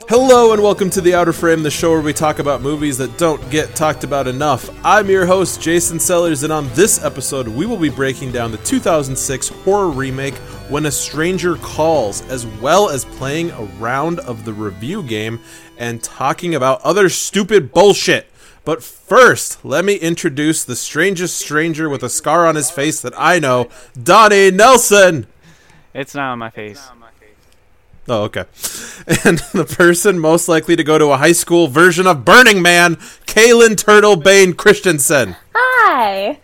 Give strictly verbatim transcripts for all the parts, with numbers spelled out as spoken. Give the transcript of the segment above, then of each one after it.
Hello and welcome to The Outer Frame, the show where we talk about movies that don't get talked about enough. I'm your host, Jason Sellers, and on this episode, we will be breaking down the two thousand six horror remake, When a Stranger Calls, as well as playing a round of the review game and talking about other stupid bullshit. But first, let me introduce the strangest stranger with a scar on his face that I know, Donnie Nelson! It's not on my face. Oh, okay. And the person most likely to go to a high school version of Burning Man, Kaylin Turtle Bane Christensen. Hi!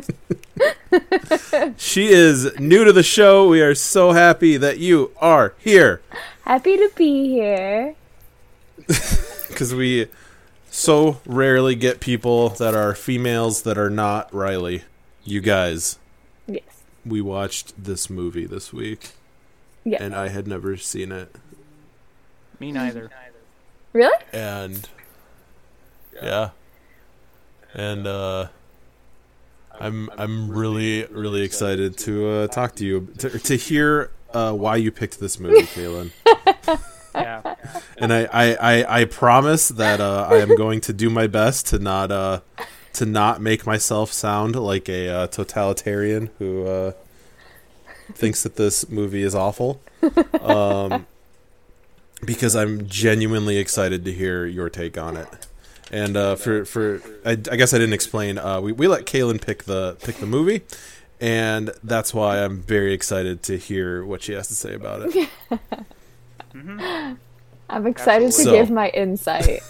She is new to the show. We are so happy that you are here. Happy to be here. Because we so rarely get people that are females that are not Riley. You guys. Yes. We watched this movie this week. Yeah. And I had never seen it. Me neither. Really? And yeah. And uh I'm I'm really really excited to uh, talk to you to, to hear uh, why you picked this movie, Kaylin. Yeah. And I, I, I, I promise that uh, I am going to do my best to not uh to not make myself sound like a uh, totalitarian who uh thinks that this movie is awful, um, because I'm genuinely excited to hear your take on it. And uh, for for I, I guess I didn't explain. Uh, we we let Kaylin pick the pick the movie, and that's why I'm very excited to hear what she has to say about it. mm-hmm. I'm excited Absolutely. to So. give my insight.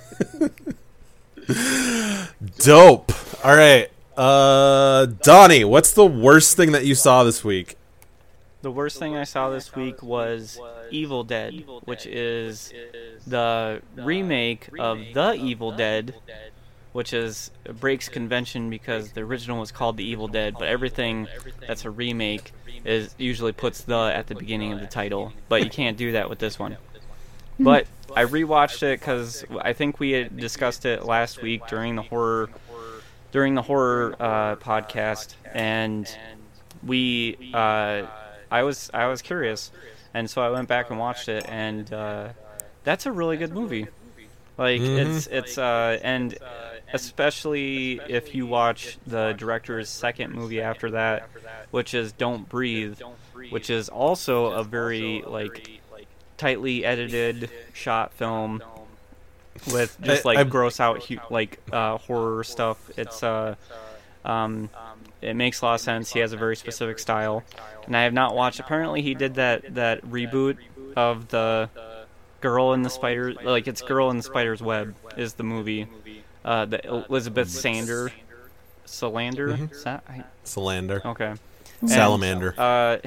Dope. All right, uh, Donnie, what's the worst thing that you saw this week? The worst thing I saw this week was Evil Dead, which is the remake of The Evil Dead, which is breaks convention because the original was called The Evil Dead, but everything that's a remake is usually puts the at the beginning of the title, but you can't do that with this one. But I rewatched it because I think we had discussed it last week during the horror during the horror uh, podcast, and we. Uh, I was I was curious, and so I went back and watched it, and uh, that's a really good movie. Like mm-hmm. it's it's uh, and especially if you watch the director's second movie after that, which is Don't Breathe, which is also a very like tightly edited shot film with just like I, gross out like uh, horror stuff. It's uh um. It makes a lot of sense. He has a very specific style. And I have not watched... Apparently he did that, that reboot of the Girl in the Spider... Like, it's Girl in the Spider's Web is the movie. Uh, the Elizabeth Sander... Salander? Mm-hmm. Sa- Salander. Okay. And, Salamander. Uh,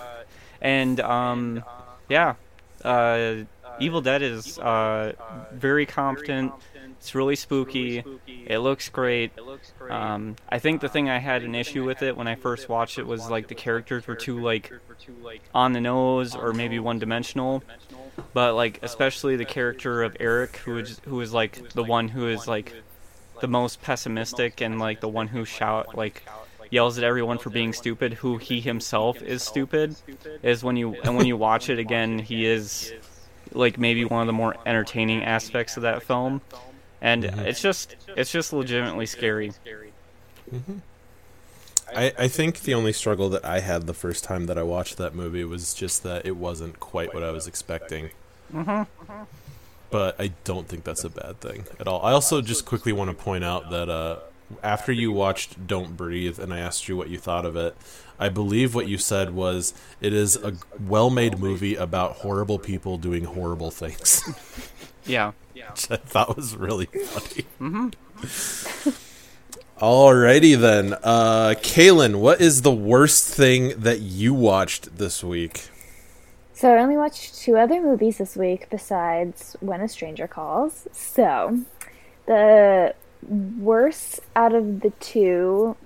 and, um... Yeah. Uh, Evil Dead is uh, very competent. It's really spooky. It looks great. Um, I think the thing I had an issue with it when I first watched it was like the characters were too like on the nose or maybe one dimensional. But like especially the character of Eric, who is who is like the one who is like the most pessimistic and like the one who shout like yells at everyone for being stupid, who he himself is stupid, is when you and when you watch it again, he is like maybe one of the more entertaining aspects of that film. And mm-hmm. it's just it's just legitimately scary. Mm-hmm. I, I think the only struggle that I had the first time that I watched that movie was just that it wasn't quite what I was expecting. Mm-hmm. But I don't think that's a bad thing at all. I also just quickly want to point out that uh, after you watched Don't Breathe and I asked you what you thought of it, I believe what you said was it is a well-made movie about horrible people doing horrible things. Yeah. Which I thought was really funny. Mm-hmm. Alrighty then. Uh, Kaylin, what is the worst thing that you watched this week? So I only watched two other movies this week besides When a Stranger Calls. So the worst out of the two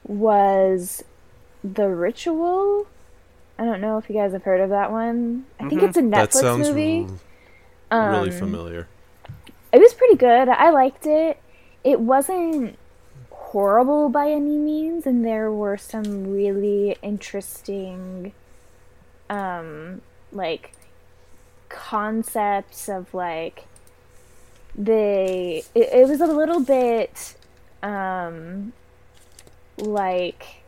was The Ritual. I don't know if you guys have heard of that one. I think mm-hmm. it's a Netflix that sounds movie. R- really um, familiar. It was pretty good. I liked it. It wasn't horrible by any means, and there were some really interesting, um, like, concepts of like the it, it was a little bit um like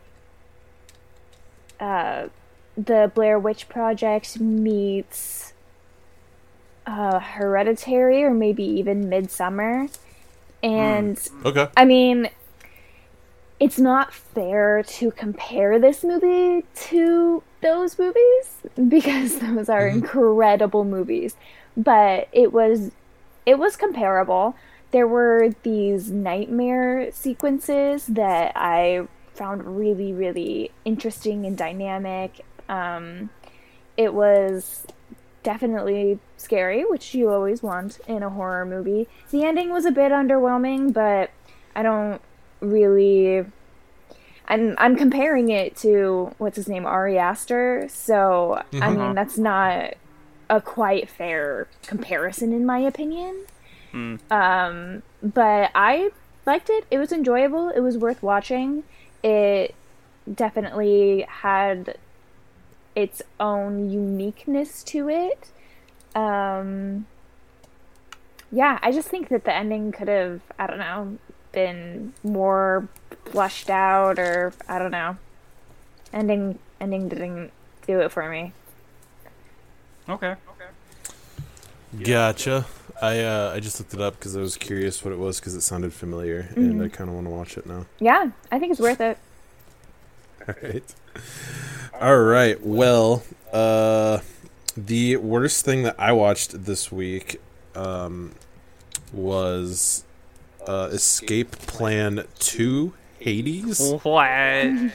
uh the Blair Witch Project meets uh Hereditary, or maybe even Midsummer. And Mm. Okay. I mean, it's not fair to compare this movie to those movies because those are Mhm. incredible movies. But it was it was comparable. There were these nightmare sequences that I found really, really interesting and dynamic. Um, it was definitely scary, which you always want in a horror movie. The ending was a bit underwhelming, but I don't really... I'm, I'm comparing it to, what's his name, Ari Aster, so, I Mhm. mean, that's not a quite fair comparison in my opinion. Mm. Um, but I liked it. It was enjoyable. It was worth watching. It definitely had its own uniqueness to it. Um, yeah, I just think that the ending could have, I don't know, been more flushed out, or I don't know. Ending, ending didn't do it for me. Okay. Gotcha. I uh, I just looked it up because I was curious what it was because it sounded familiar, and I kind of want to watch it now. Yeah, I think it's worth it. All right. All right. Well, uh, the worst thing that I watched this week um, was uh, Escape Plan two Hades. What?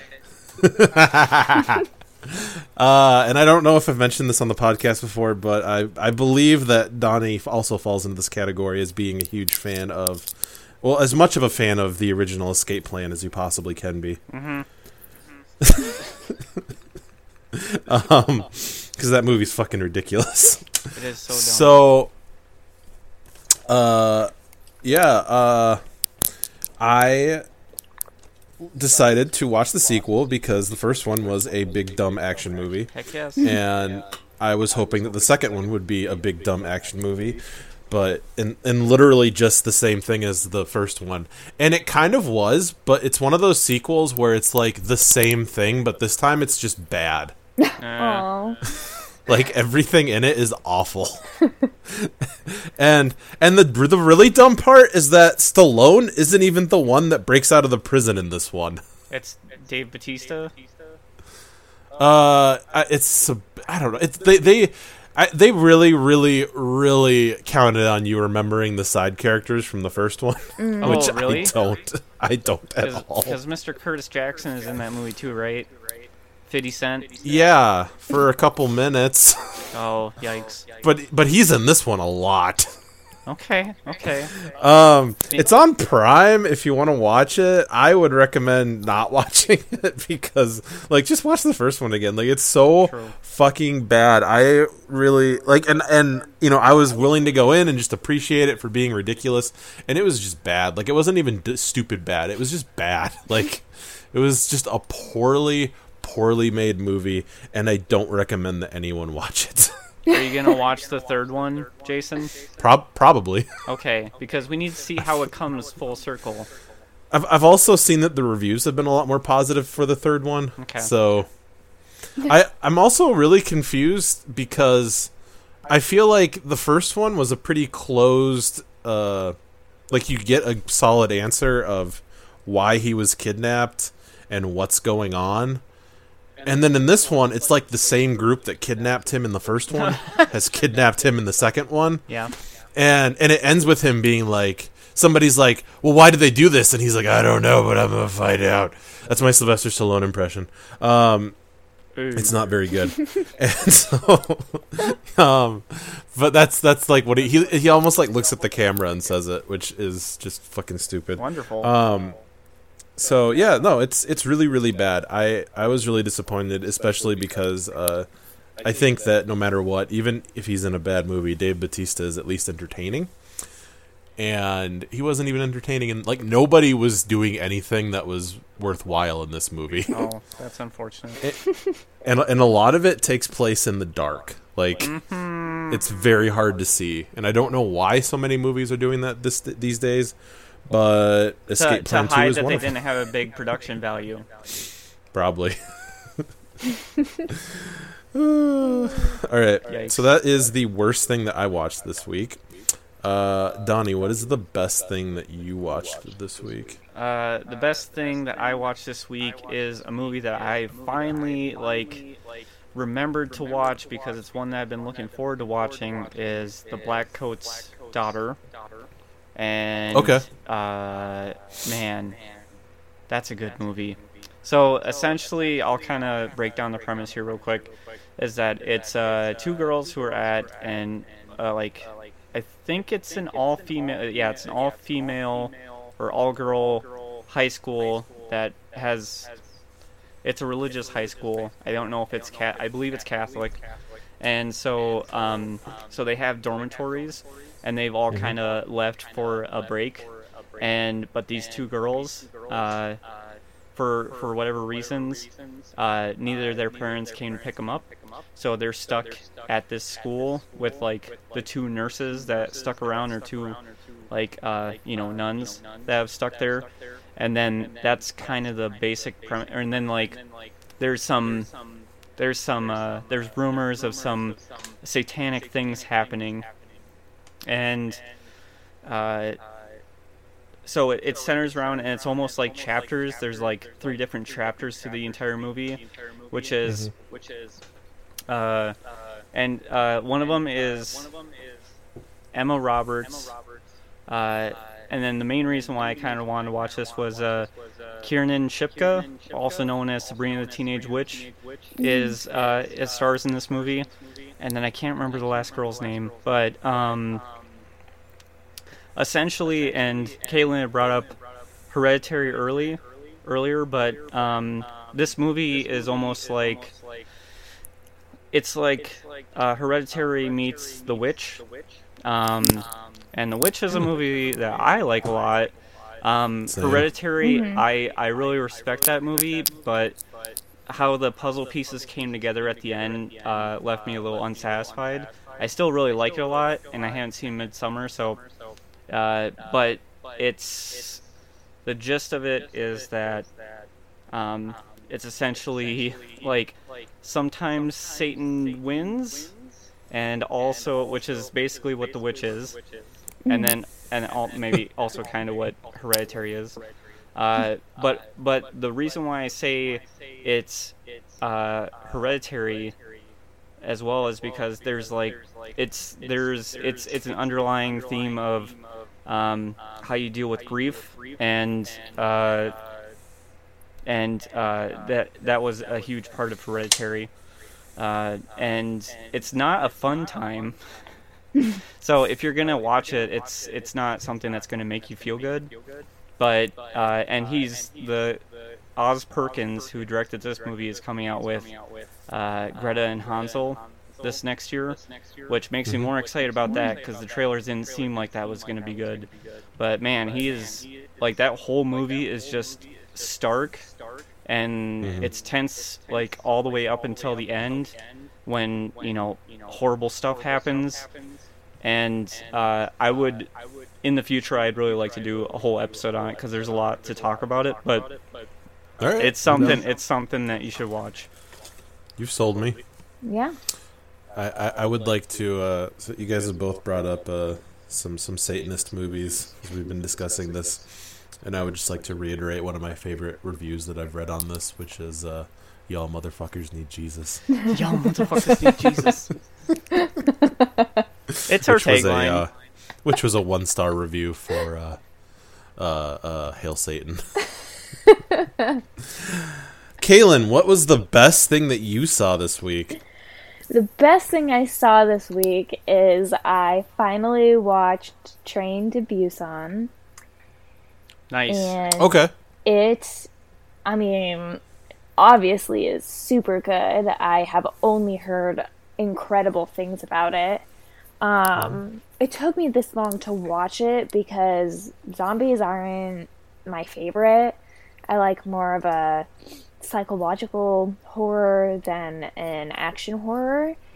Uh, and I don't know if I've mentioned this on the podcast before, but I, I believe that Donnie also falls into this category as being a huge fan of, well, as much of a fan of the original Escape Plan as you possibly can be. Mm-hmm. um, because that movie's fucking ridiculous. It is so dumb. So, uh, yeah, uh, I decided to watch the sequel because the first one was a big dumb action movie. Heck yes. And I was hoping that the second one would be a big dumb action movie, but and and literally just the same thing as the first one. And it kind of was, but it's one of those sequels where it's like the same thing, but this time it's just bad. Uh, Aww. Like everything in it is awful. and and the the really dumb part is that Stallone isn't even the one that breaks out of the prison in this one. it's Dave Bautista. Uh, I- it's a- I don't know. It's they they I, they really really really counted on you remembering the side characters from the first one, Oh, which really? I don't. I don't at all. Because Mister Curtis Jackson is in that movie too, right? fifty Cent. Yeah, for a couple minutes, Oh, yikes. but but he's in this one a lot. Okay, okay. Um, it's on Prime if you want to watch it. I would recommend not watching it because, like, just watch the first one again. Like, it's so True. fucking bad. I really like, and and you know, I was willing to go in and just appreciate it for being ridiculous, and it was just bad. Like, it wasn't even d- stupid bad. It was just bad. Like, it was just a poorly, poorly made movie, and I don't recommend that anyone watch it. Are you gonna watch the third one, Jason? Prob- probably. Okay, because we need to see how it comes full circle. I've I've also seen that the reviews have been a lot more positive for the third one. Okay. So I I'm also really confused because I feel like the first one was a pretty closed uh like you get a solid answer of why he was kidnapped and what's going on. And then in this one, it's like the same group that kidnapped him in the first one has kidnapped him in the second one. Yeah. And and it ends with him being like, somebody's like, well, why did they do this? And he's like, I don't know, but I'm going to find out. That's my Sylvester Stallone impression. Um, it's not very good. And so, um, but that's that's like what he, he, he almost like looks at the camera and says it, which is just fucking stupid. Wonderful. Um, so yeah, no, it's it's really really bad. I I was really disappointed, especially because uh, I think that no matter what, even if he's in a bad movie, Dave Bautista is at least entertaining. And he wasn't even entertaining, and like nobody was doing anything that was worthwhile in this movie. Oh, that's unfortunate. It, and and a lot of it takes place in the dark. Like, mm-hmm. It's very hard to see, and I don't know why so many movies are doing that this these days. But Escape to, Plan to hide Two is that one they of them. didn't have a big production value. Probably. All right, Yikes. So that is the worst thing that I watched this week. Uh, Donnie, what is the best thing that you watched this week? Uh, the best thing that I watched this week is a movie that I finally like remembered to watch because it's one that I've been looking forward to watching. Is The Black Coat's Daughter? And okay, uh, man, that's a good movie. So essentially, I'll kind of break down the premise here real quick. Is that it's uh, two girls who are at and uh, like I think it's an all female. Yeah, it's an all female or all girl high school that has. It's a religious high school. I don't know if it's cat. I believe it's Catholic, and so um, so they have dormitories, and they've all kind of left for a break, and but these two girls. Uh, For, for whatever reasons, uh, neither of their parents came to pick them up, so they're stuck at this school with like the two nurses that stuck around, or two like uh, you know nuns that have stuck there, and then that's kind of the basic premise. And then like there's some there's some uh, there's rumors of some satanic things happening, and. Uh, So it, it centers around, and it's almost like chapters. There's like three different chapters to the entire movie, which is, mm-hmm. uh, and uh, one of them is Emma Roberts, uh, and then the main reason why I kind of wanted to watch this was uh, Kiernan Shipka, also known as Sabrina the Teenage Witch, is uh, it stars in this movie, and then I can't remember the last girl's name, but. Um, Essentially, and Caitlin had brought up Hereditary early, earlier, but um, this movie is almost like it's like uh, Hereditary meets The Witch, um, and The Witch is a movie that I like a lot. Um, Hereditary, mm-hmm. I I really respect that movie, but how the puzzle pieces came together at the end uh, left me a little unsatisfied. I still really like it a lot, and I haven't seen Midsummer, so. Uh, but it's the gist of it is that um, it's essentially like sometimes Satan wins, and also which is basically what The Witch is, and then and all, maybe also kind of what Hereditary is. Uh, but but the reason why I say it's uh, Hereditary as well is because there's like it's there's it's it's an underlying theme of um, how you deal with grief, and uh, and uh, that that was a huge part of Hereditary, uh, and it's not a fun time. So if you're gonna watch it, it's it's not something that's gonna make you feel good. But uh, and he's the Oz Perkins, who directed this movie, is coming out with uh, Greta and Hansel this next year, which makes me more excited about that because the trailers didn't seem like that was going to be good. But man, he is like that whole movie is just stark, and mm-hmm. it's tense like all the way up until the end when you know horrible stuff happens. And uh, I would, in the future, I'd really like to do a whole episode on it because there's a lot to talk about it. But all right. it's something. It's something that you should watch. You've sold me. Yeah. I, I, I would like to. Uh, so you guys have both brought up uh, some some Satanist movies as we've been discussing this, and I would just like to reiterate one of my favorite reviews that I've read on this, which is uh, "Y'all motherfuckers need Jesus." Y'all motherfuckers need Jesus. It's her tagline. Uh, which was a one-star review for uh, uh, uh, Hail Satan. Kaylin, what was the best thing that you saw this week? The best thing I saw this week is I finally watched Train to Busan. Nice. And okay. It, I mean, obviously is super good. I have only heard incredible things about it. Um, it took me this long to watch it because zombies aren't my favorite. I like more of a psychological horror than an action horror.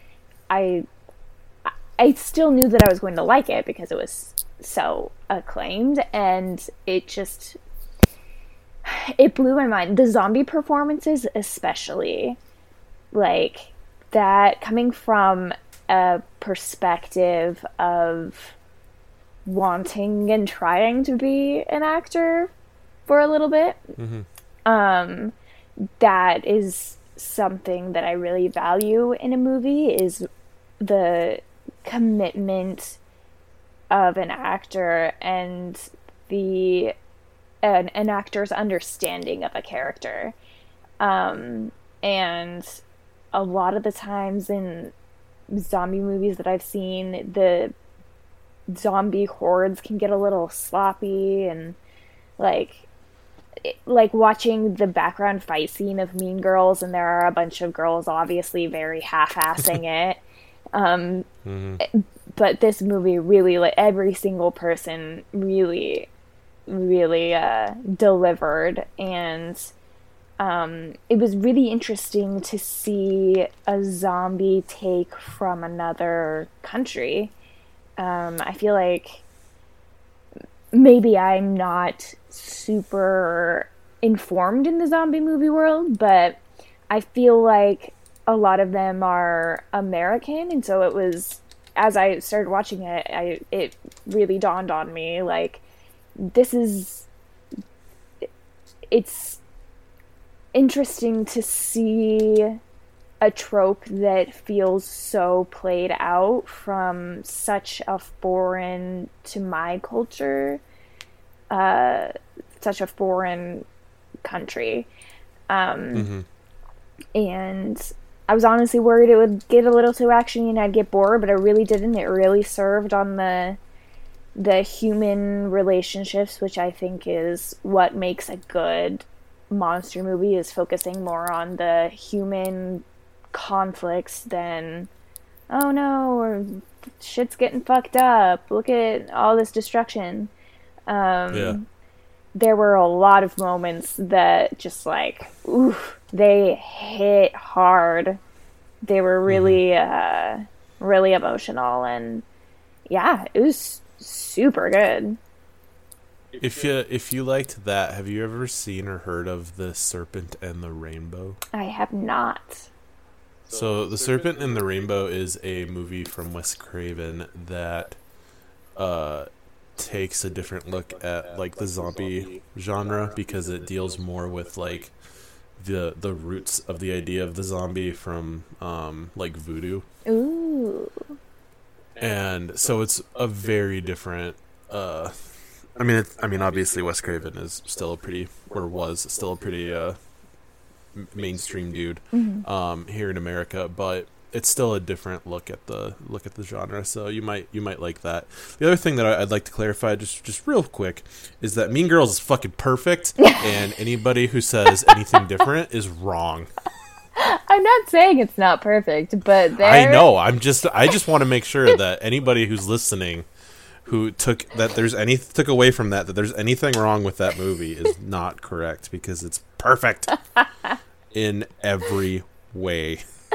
I I still knew that I was going to like it because it was so acclaimed, and it just it blew my mind. The zombie performances especially, like that, coming from a perspective of wanting and trying to be an actor for a little bit. Mm-hmm. Um, that is something that I really value in a movie, is the commitment of an actor and the an, an actor's understanding of a character. Um, and a lot of the times in zombie movies that I've seen, the zombie hordes can get a little sloppy, and like like watching the background fight scene of Mean Girls, and there are a bunch of girls obviously very half-assing it. Um, mm-hmm. But this movie really, like, every single person really, really uh, delivered, and um, it was really interesting to see a zombie take from another country. Um, I feel like maybe I'm not super informed in the zombie movie world, but I feel like a lot of them are American, and so it was, as I started watching it, I it really dawned on me, like, this is, it's interesting to see a trope that feels so played out from such a foreign to my culture, uh, such a foreign country. Um, mm-hmm. And I was honestly worried it would get a little too actiony and I'd get bored, but it really didn't. It really served on the the human relationships, which I think is what makes a good monster movie, is focusing more on the human conflicts than, oh no, or shit's getting fucked up, look at all this destruction. Um, yeah. There were a lot of moments that just like, oof, they hit hard. They were really, mm-hmm. uh, really emotional, and yeah, it was super good. If you if you liked that, have you ever seen or heard of The Serpent and the Rainbow? I have not. So, The Serpent and the Rainbow is a movie from Wes Craven that uh, takes a different look at like the zombie genre, because it deals more with like the the roots of the idea of the zombie from um, like voodoo. Ooh. And so it's a very different. Uh, I mean, it's, I mean, obviously Wes Craven is still a pretty, or was still a pretty uh, mainstream dude mm-hmm. um, here in America, but it's still a different look at the look at the genre. So you might you might like that. The other thing that I'd like to clarify, just just real quick, is that Mean Girls is fucking perfect, and anybody who says anything different is wrong. I'm not saying it's not perfect, but there... I know. I'm just. I just want to make sure that anybody who's listening, who took that there's any took away from that that there's anything wrong with that movie, is not correct, because it's perfect in every way.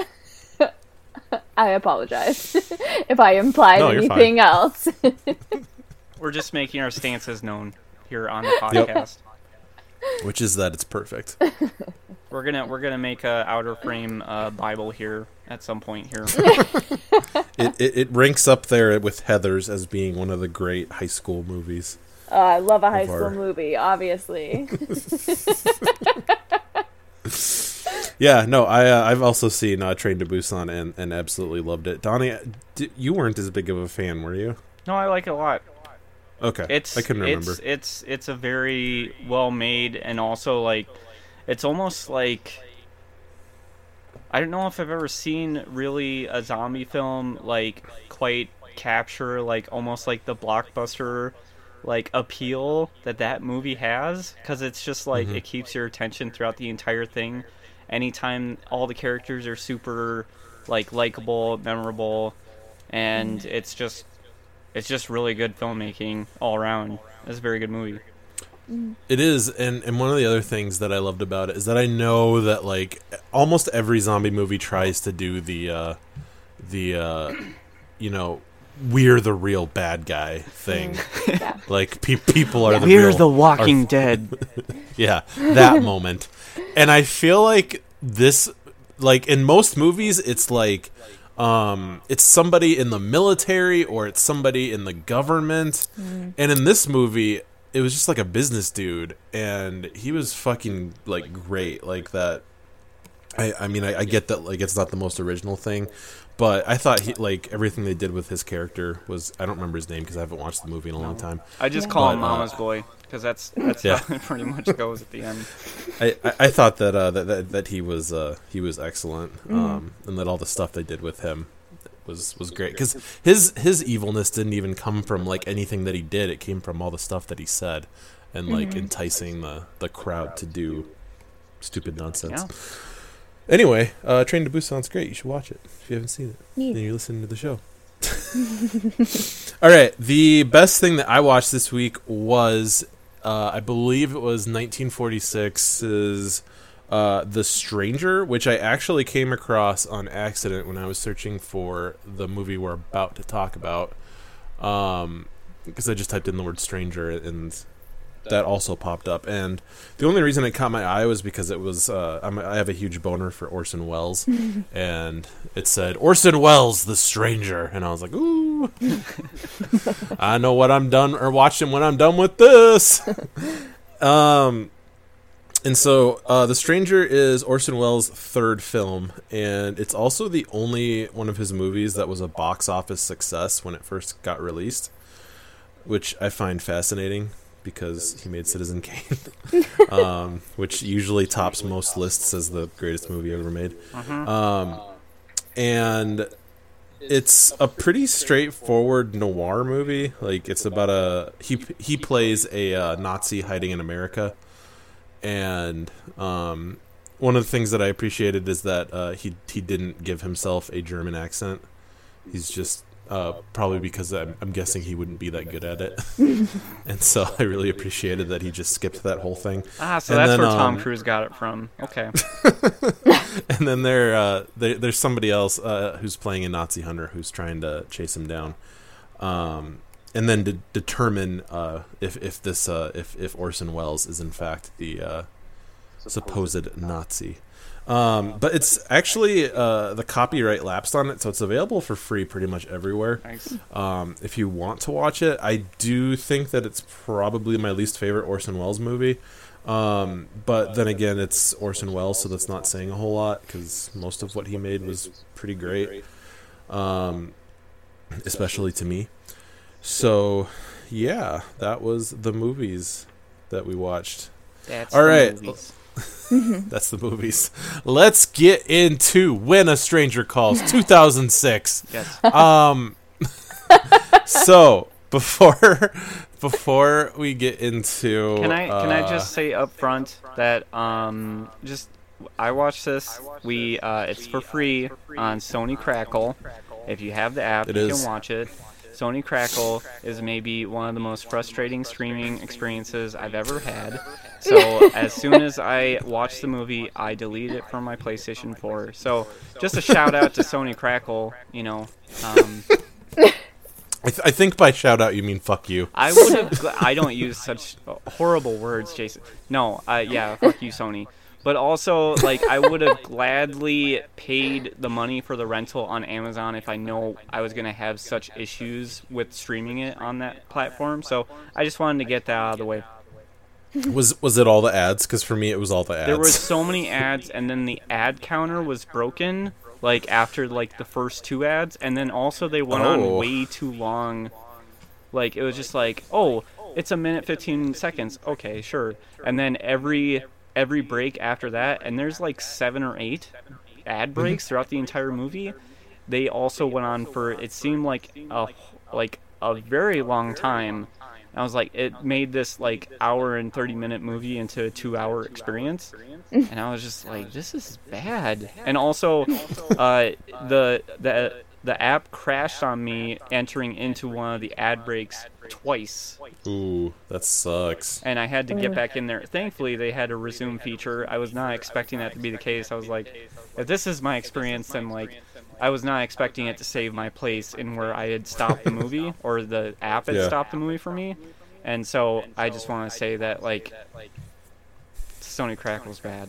I apologize if I implied no, anything else. We're just making our stances known here on the podcast. Yep. Which is that it's perfect. We're gonna we're gonna make a Outer Frame uh, Bible here at some point here. it, it it ranks up there with Heathers as being one of the great high school movies. Uh, I love a high school our... movie, obviously. Yeah, no, I uh, I've also seen uh, Train to Busan and, and absolutely loved it. Donnie, d- you weren't as big of a fan, were you? No, I like it a lot. Okay, it's, I couldn't remember. It's it's it's a very well made, and also like it's almost like, I don't know if I've ever seen really a zombie film like quite capture like almost like the blockbuster like appeal that that movie has, because it's just like mm-hmm. it keeps your attention throughout the entire thing. Anytime all the characters are super like likable, memorable, and mm. it's just it's just really good filmmaking all around. It's a very good movie. It is, and, and one of the other things that I loved about it is that I know that like almost every zombie movie tries to do the uh, the uh, you know, we're the real bad guy thing. Yeah. Like pe- people are the We're real, the Walking are- Dead. Yeah, that moment. And I feel like this, like in most movies, it's like, um, it's somebody in the military or it's somebody in the government. Mm. And in this movie, it was just like a business dude, and he was fucking like great, like that. I, I mean, I, I get that like it's not the most original thing, but I thought he like everything they did with his character was, I don't remember his name because I haven't watched the movie in a long time. I just Yeah. call But, him uh, Mama's boy because that's that's Yeah. how it pretty much goes at the end. I, I, I thought that, uh, that that that he was uh, he was excellent, um, and that all the stuff they did with him was was great because his his evilness didn't even come from like anything that he did. It came from all the stuff that he said, and like enticing the the crowd to do stupid nonsense. Yeah. Anyway, uh, Train to Busan sounds great. You should watch it if you haven't seen it. Neat. Then you're listening to the show. All right, the best thing that I watched this week was, uh, I believe it was nineteen forty-six's uh, The Stranger, which I actually came across on accident when I was searching for the movie we're about to talk about, um, because I just typed in the word stranger and that also popped up. And the only reason it caught my eye was because it was uh, I'm, I have a huge boner for Orson Welles, and it said Orson Welles, The Stranger, and I was like, ooh, I know what I'm done or watching when I'm done with this. um, and so uh, The Stranger is Orson Welles' third film, and it's also the only one of his movies that was a box office success when it first got released, which I find fascinating, because he made Citizen Kane, um, which usually tops most lists as the greatest movie ever made. Uh-huh. Um, and it's a pretty straightforward noir movie. Like, it's about a he he plays a uh, Nazi hiding in America, and um, one of the things that I appreciated is that uh, he he didn't give himself a German accent. He's just Uh, probably because I'm, I'm guessing he wouldn't be that good at it, and so I really appreciated that he just skipped that whole thing. Ah, so And that's then, where Tom um, Cruise got it from. Okay. And then there, uh, there there's somebody else uh, who's playing a Nazi hunter who's trying to chase him down, um, and then to determine uh, if if this uh, if if Orson Welles is in fact the uh, supposed Nazi. Um, but it's actually uh, the copyright lapsed on it, so it's available for free pretty much everywhere. Thanks. Um, if you want to watch it, I do think that it's probably my least favorite Orson Welles movie. Um, but then again, it's Orson Welles, so that's not saying a whole lot because most of what he made was pretty great, um, especially to me. So, yeah, that was the movies that we watched. That's All the right. movies. That's the movies. Let's get into When a Stranger Calls, two thousand six. Yes. Um, so before before we get into, Can I can I uh, just say up front that um just I watched this. We uh it's for free on Sony Crackle. If you have the app, It you is. can watch it. Sony Crackle is maybe one of the most frustrating streaming experiences I've ever had. So as soon as I watched the movie, I deleted it from my PlayStation four. So just a shout out to Sony Crackle, you know. Um, I, th- I think by shout out you mean fuck you. I would have. Gl- I don't use such horrible words, Jason. No, uh, yeah, fuck you, Sony. But also, like, I would have gladly paid the money for the rental on Amazon if I know I was going to have such issues with streaming it on that platform. So I just wanted to get that out of the way. Was was it all the ads? Because for me it was all the ads. There were so many ads, and then the ad counter was broken, like, after, like, the first two ads. And then also they went Oh. on way too long. Like, it was just like, oh, it's a minute, fifteen seconds. Okay, sure. And then every... every break after that, and there's like seven or eight ad breaks throughout the entire movie. They also went on for, it seemed like a like a very long time. I was like, it made this like hour and thirty minute movie into a two hour experience, and I was just like, this is bad. And also, uh, the the the app crashed on me entering into one of the ad breaks twice. Ooh, that sucks. And I had to get back in there. Thankfully, they had a resume feature. I was not expecting that to be the case. I was like, if this is my experience, then, like, I was not expecting it to save my place in where I had stopped the movie, or the app had Yeah. stopped the movie for me. And so I just want to say that, like, Sony Crackle's bad.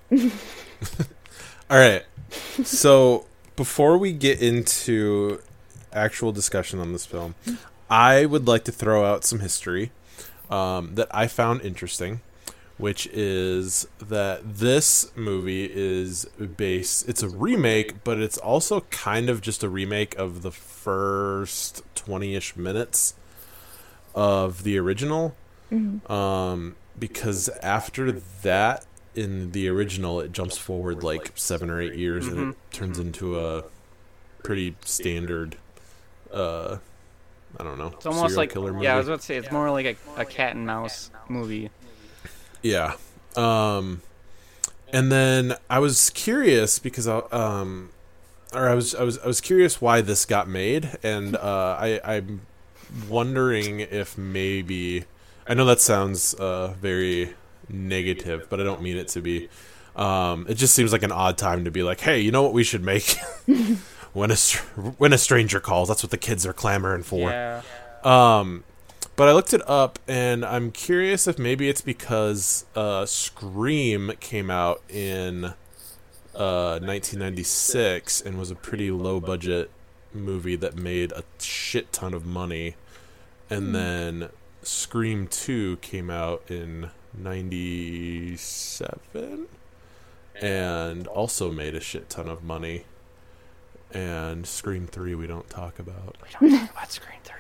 All right. So before we get into actual discussion on this film, I would like to throw out some history um, that I found interesting, which is that this movie is based, it's a remake, but it's also kind of just a remake of the first twenty-ish minutes of the original. Mm-hmm. Um, because after that, in the original, it jumps forward like seven or eight years, Mm-hmm. and it turns into a pretty standard, uh, I don't know, It's almost serial like, killer movie. yeah, I was about to say, it's more like a, a cat and mouse movie. Yeah. Um, and then I was curious because I, um, or I was I was I was curious why this got made, and uh, I I'm wondering if maybe, I know that sounds uh very negative, but I don't mean it to be. Um, it just seems like an odd time to be like, hey, you know what we should make? when a str- when a stranger calls. That's what the kids are clamoring for. Yeah. Um, but I looked it up, and I'm curious if maybe it's because uh, Scream came out in uh, nineteen ninety-six and was a pretty low-budget movie that made a shit ton of money, and then Scream two came out in ninety-seven and also made a shit ton of money. And Scream three we don't talk about. We don't talk about Scream three.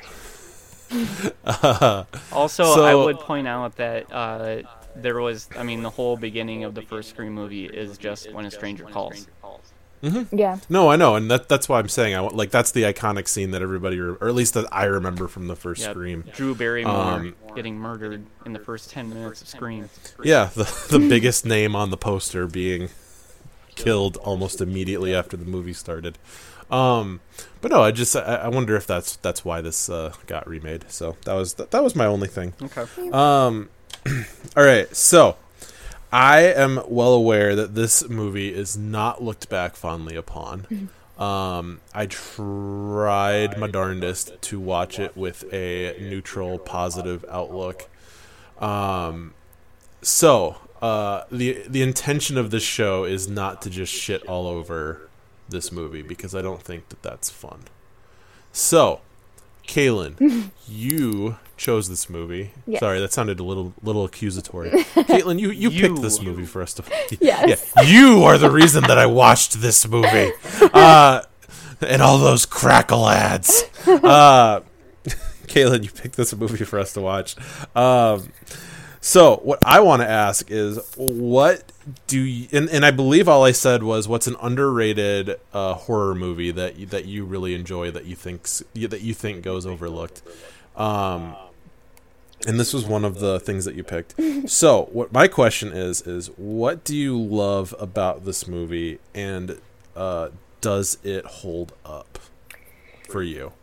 uh, Also, So- I would point out that uh, there was, I mean, the whole beginning of the first Scream movie is just When a Stranger Calls. Yeah. No, I know, and that that's why I'm saying I want, like, that's the iconic scene that everybody, re- or at least that I remember from the first Yeah, Scream. Drew Barrymore Um, getting murdered in the first ten minutes of Scream. Yeah, the the biggest name on the poster being killed almost immediately after the movie started. Um, but no, I just I, I wonder if that's that's why this uh, got remade. So that was that, that was my only thing. Okay. Um, all right, so I am well aware that this movie is not looked back fondly upon. Um, I tried my darndest to watch it with a neutral, positive outlook. Um, so uh, the the intention of this show is not to just shit all over this movie, because I don't think that that's fun. So, Kaylin, you chose this movie. Yes. Sorry, that sounded a little little accusatory. Caitlin, you, you, You. picked this movie for us to. Yes. Yeah, you are the reason that I watched this movie, uh, and all those crackle ads. Uh, Kaylin, you picked this movie for us to watch. Um, so, what I want to ask is, what do you? And, and I believe all I said was, what's an underrated uh, horror movie that you, that you really enjoy, that you think that you think goes overlooked? Um, and this was one of the things that you picked. So, what my question is is, what do you love about this movie, and uh, does it hold up for you?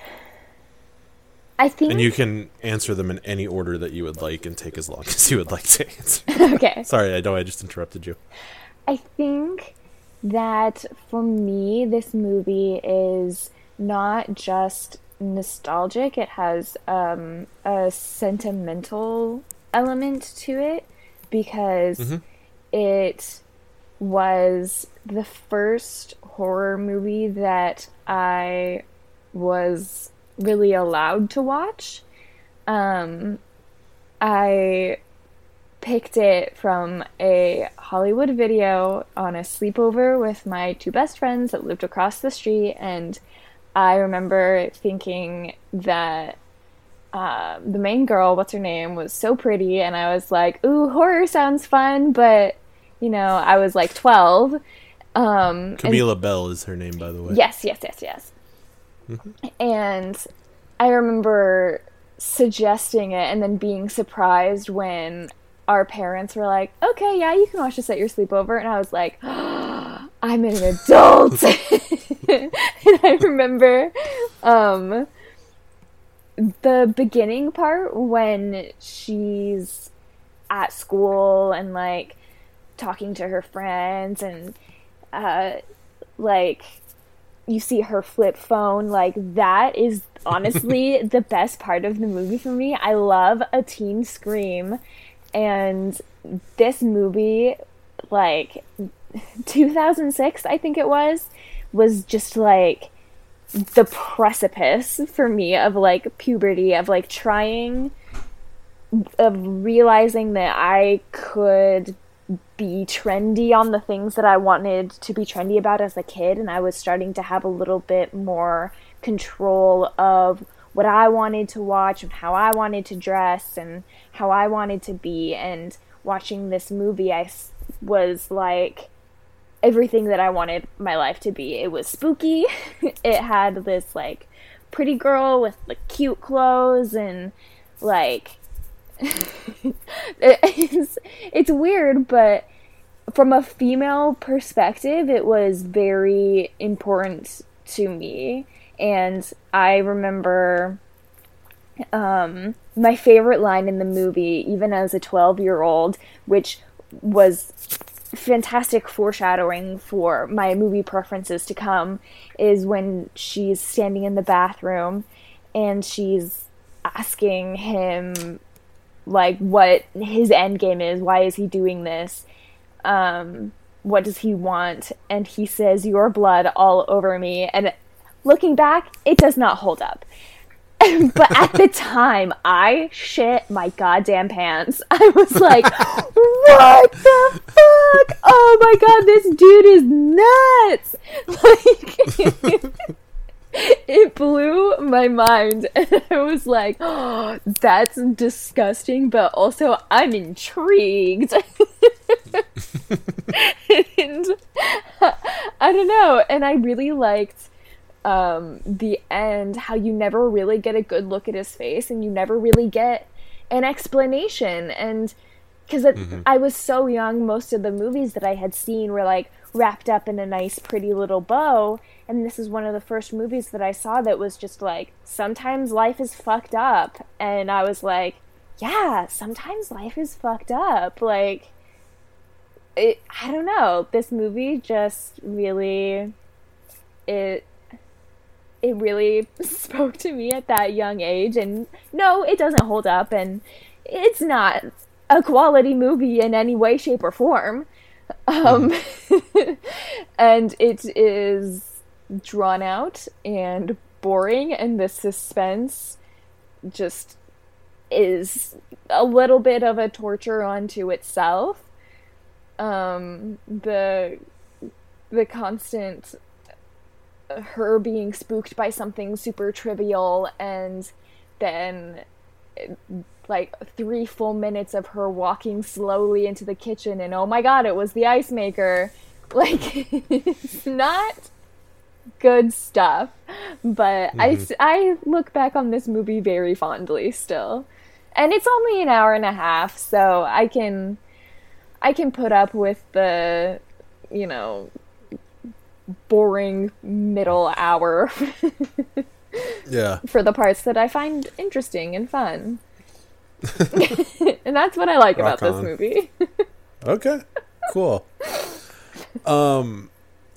I think. And you can answer them in any order that you would like, and take as long as you would like to answer. Okay. Sorry, I know I just interrupted you. I think that for me, this movie is not just nostalgic, it has um, a sentimental element to it, because Mm-hmm. it was the first horror movie that I was really allowed to watch. Um, I picked it from a Hollywood Video on a sleepover with my two best friends that lived across the street, and I remember thinking that uh, the main girl, what's her name, was so pretty, and I was like, ooh, horror sounds fun, but, you know, I was like twelve. Um, and- Camila Bell is her name, by the way. Yes, yes, yes, yes. And I remember suggesting it and then being surprised when our parents were like, okay, yeah, you can watch this at your sleepover. And I was like, oh, I'm an adult. And I remember um, the beginning part when she's at school and, like, talking to her friends and, uh, like, you see her flip phone. Like, that is honestly the best part of the movie for me. I love a teen scream, and this movie, like, two thousand six, I think it was, was just, like, the precipice for me of, like, puberty, of, like, trying, of realizing that I could be trendy on the things that I wanted to be trendy about as a kid, and I was starting to have a little bit more control of what I wanted to watch, and how I wanted to dress, and how I wanted to be. And watching this movie, I was like everything that I wanted my life to be. It was spooky. It had this like pretty girl with like cute clothes, and like it's, it's weird, but from a female perspective, it was very important to me. And I remember um, my favorite line in the movie, even as a twelve-year-old, which was fantastic foreshadowing for my movie preferences to come, is when she's standing in the bathroom and she's asking him like what his end game is, why is he doing this, um what does he want, and he says, "Your blood all over me." And looking back, it does not hold up. But at the time, I shit my goddamn pants. I was like, what the fuck? Oh my god, this dude is nuts! Like, it blew my mind. And I was like, oh, that's disgusting, but also I'm intrigued. And I don't know. And I really liked um the end, how you never really get a good look at his face, and you never really get an explanation. And because mm-hmm. I was so young, most of the movies that I had seen were like wrapped up in a nice pretty little bow, and this is one of the first movies that I saw that was just like, sometimes life is fucked up. And I was like, yeah, sometimes life is fucked up. Like, it, I don't know, this movie just really, it it really spoke to me at that young age. And no, it doesn't hold up, and it's not a quality movie in any way, shape, or form. Um, and it is drawn out and boring, and the suspense just is a little bit of a torture unto itself. Um, the the constant her being spooked by something super trivial, and then like three full minutes of her walking slowly into the kitchen, and oh my god, it was the ice maker. Like, it's not good stuff, but mm-hmm. I, I look back on this movie very fondly still. And it's only an hour and a half, so I can I can put up with the, you know, boring middle hour. Yeah. For the parts that I find interesting and fun. And that's what I like Rock about on. This movie. Okay, cool. Um,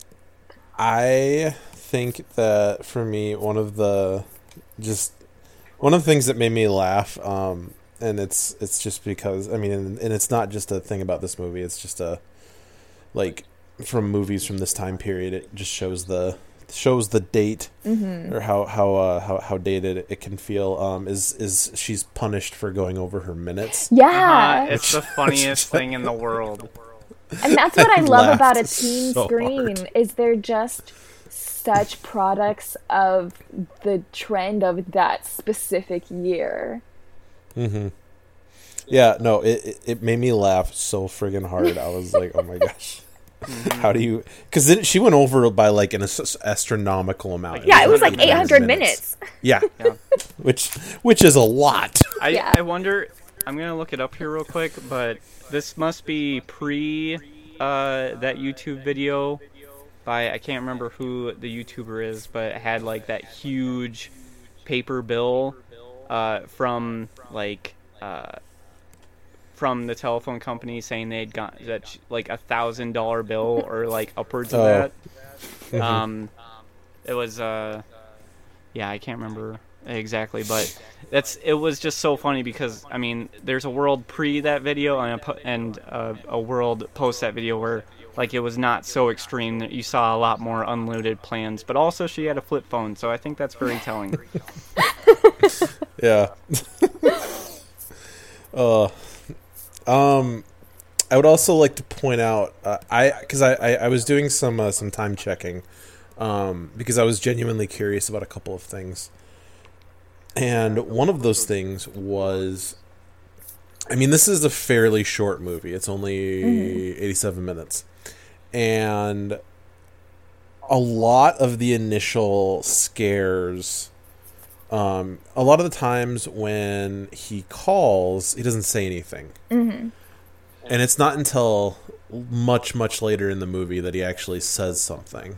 I think that for me, one of the just one of the things that made me laugh, um, and it's it's just because I mean, and, and it's not just a thing about this movie. It's just a like from movies from this time period. It just shows the shows the date mm-hmm. or how how uh, how how dated it can feel. Um, is is she's punished for going over her minutes? Yeah, uh, it's the funniest thing in the world. And that's what I love about a teen so scream hard. Is they're just such products of the trend of that specific year. Mm-hmm. Yeah, no, it, it it made me laugh so friggin' hard. I was like, oh my gosh. Mm-hmm. How do you? Because she went over by like an astronomical amount. Yeah, it was like eight hundred minutes. minutes. Yeah, yeah. which which is a lot. I yeah. I wonder. I'm gonna look it up here real quick, but this must be pre uh, that YouTube video by, I can't remember who the YouTuber is, but it had like that huge paper bill uh, from like. Uh, from the telephone company saying they'd got that like a thousand dollar bill or like upwards of oh. that. Mm-hmm. Um, it was uh, yeah, I can't remember exactly, but that's it was just so funny because I mean, there's a world pre that video and a, po- and uh, a world post that video where like it was not so extreme that you saw a lot more unlimited plans, but also she had a flip phone, so I think that's very telling. Yeah. uh, um, I would also like to point out, uh, I because I, I, I was doing some uh, some time checking, um, because I was genuinely curious about a couple of things, and one of those things was, I mean, this is a fairly short movie. It's only mm-hmm. eighty-seven minutes, and a lot of the initial scares. Um, a lot of the times when he calls, he doesn't say anything. Mm-hmm. And it's not until much, much later in the movie that he actually says something.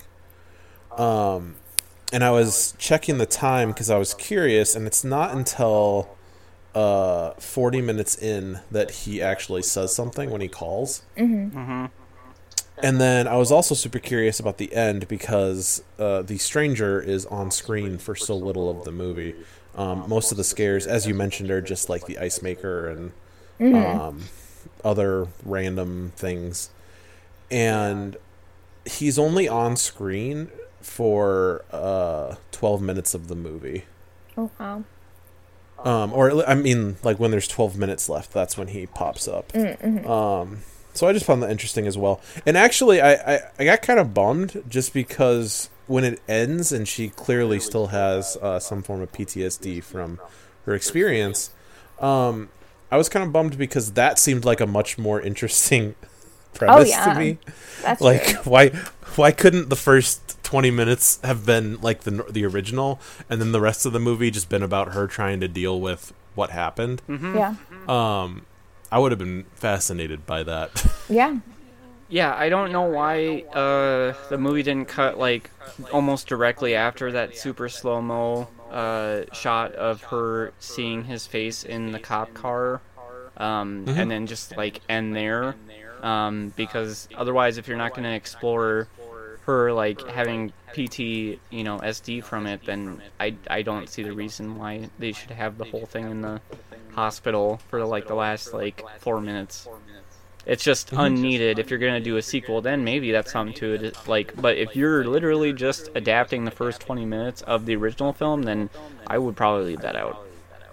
Um, and I was checking the time because I was curious, and it's not until uh, forty minutes in that he actually says something when he calls. Mm-hmm. Mm-hmm. And then I was also super curious about the end because uh, the stranger is on screen for so little of the movie. Um, most of the scares, as you mentioned, are just like the ice maker and Mm-hmm. um, other random things. And he's only on screen for uh, twelve minutes of the movie. Oh, wow. Um, or, I mean, like when there's twelve minutes left, that's when he pops up. Mm-hmm. Um, so I just found that interesting as well. And actually, I, I, I got kind of bummed just because when it ends and she clearly still has uh, some form of P T S D from her experience, um, I was kind of bummed because that seemed like a much more interesting premise oh, yeah. to me. That's like, true. why why couldn't the first twenty minutes have been like the the original, and then the rest of the movie just been about her trying to deal with what happened? Mm-hmm. Yeah. Um, I would have been fascinated by that. Yeah. Yeah, I don't know why uh, the movie didn't cut like almost directly after that super slow mo uh, shot of her seeing his face in the cop car, um, Mm-hmm. and then just like end there, um, because otherwise, if you're not going to explore her like having P T, you know, S D from it, then I, I don't see the reason why they should have the whole thing in the hospital for like the last like four minutes. It's just unneeded. If you're gonna do a sequel, then maybe that's something to it. Like, but if you're literally just adapting the first twenty minutes of the original film, then I would probably leave that out.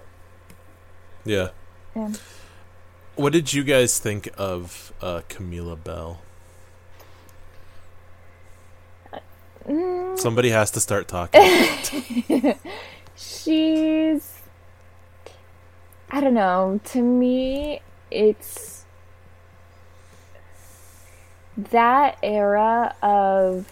Yeah. Yeah. What did you guys think of uh, Camilla Bell? Mm. Somebody has to start talking. She's, I don't know, to me it's that era of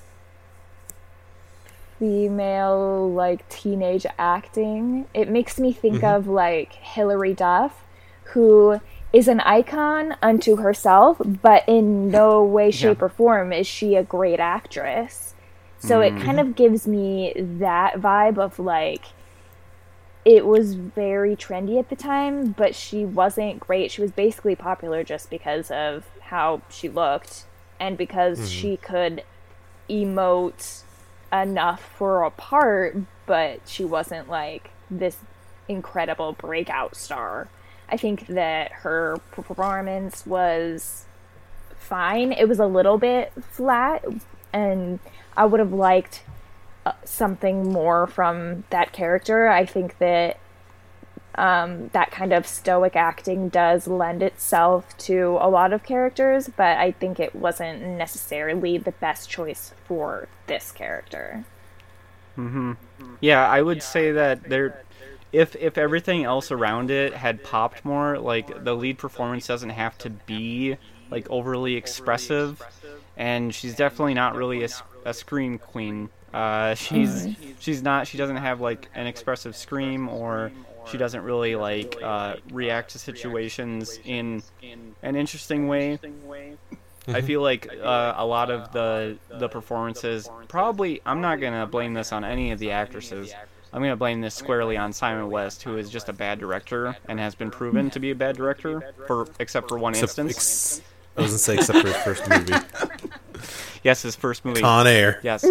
female like teenage acting. It makes me think Mm-hmm. of like Hilary Duff, who is an icon unto herself, but in no way, shape, Yeah. or form is she a great actress. So it kind of gives me that vibe of like, it was very trendy at the time, but she wasn't great. She was basically popular just because of how she looked and because Mm-hmm. she could emote enough for a part, but she wasn't like this incredible breakout star. I think that her performance was fine. It was a little bit flat, and I would have liked uh, something more from that character. I think that um, that kind of stoic acting does lend itself to a lot of characters, but I think it wasn't necessarily the best choice for this character. Mm-hmm. Yeah, I would say that there, if if everything else around it had popped more, like the lead performance doesn't have to be like overly expressive, and she's definitely not really a, a scream queen. Uh, she's she's not. She doesn't have like an expressive scream, or she doesn't really like uh, react to situations in an interesting way. I feel like uh, a lot of the the performances, probably, I'm not gonna blame this on any of the actresses. I'm gonna blame this squarely on Simon West, who is just a bad director and has been proven to be a bad director, for except for one Except, instance. ex- I was going to say except for his first movie. Yes, his first movie. Con Air. Yes.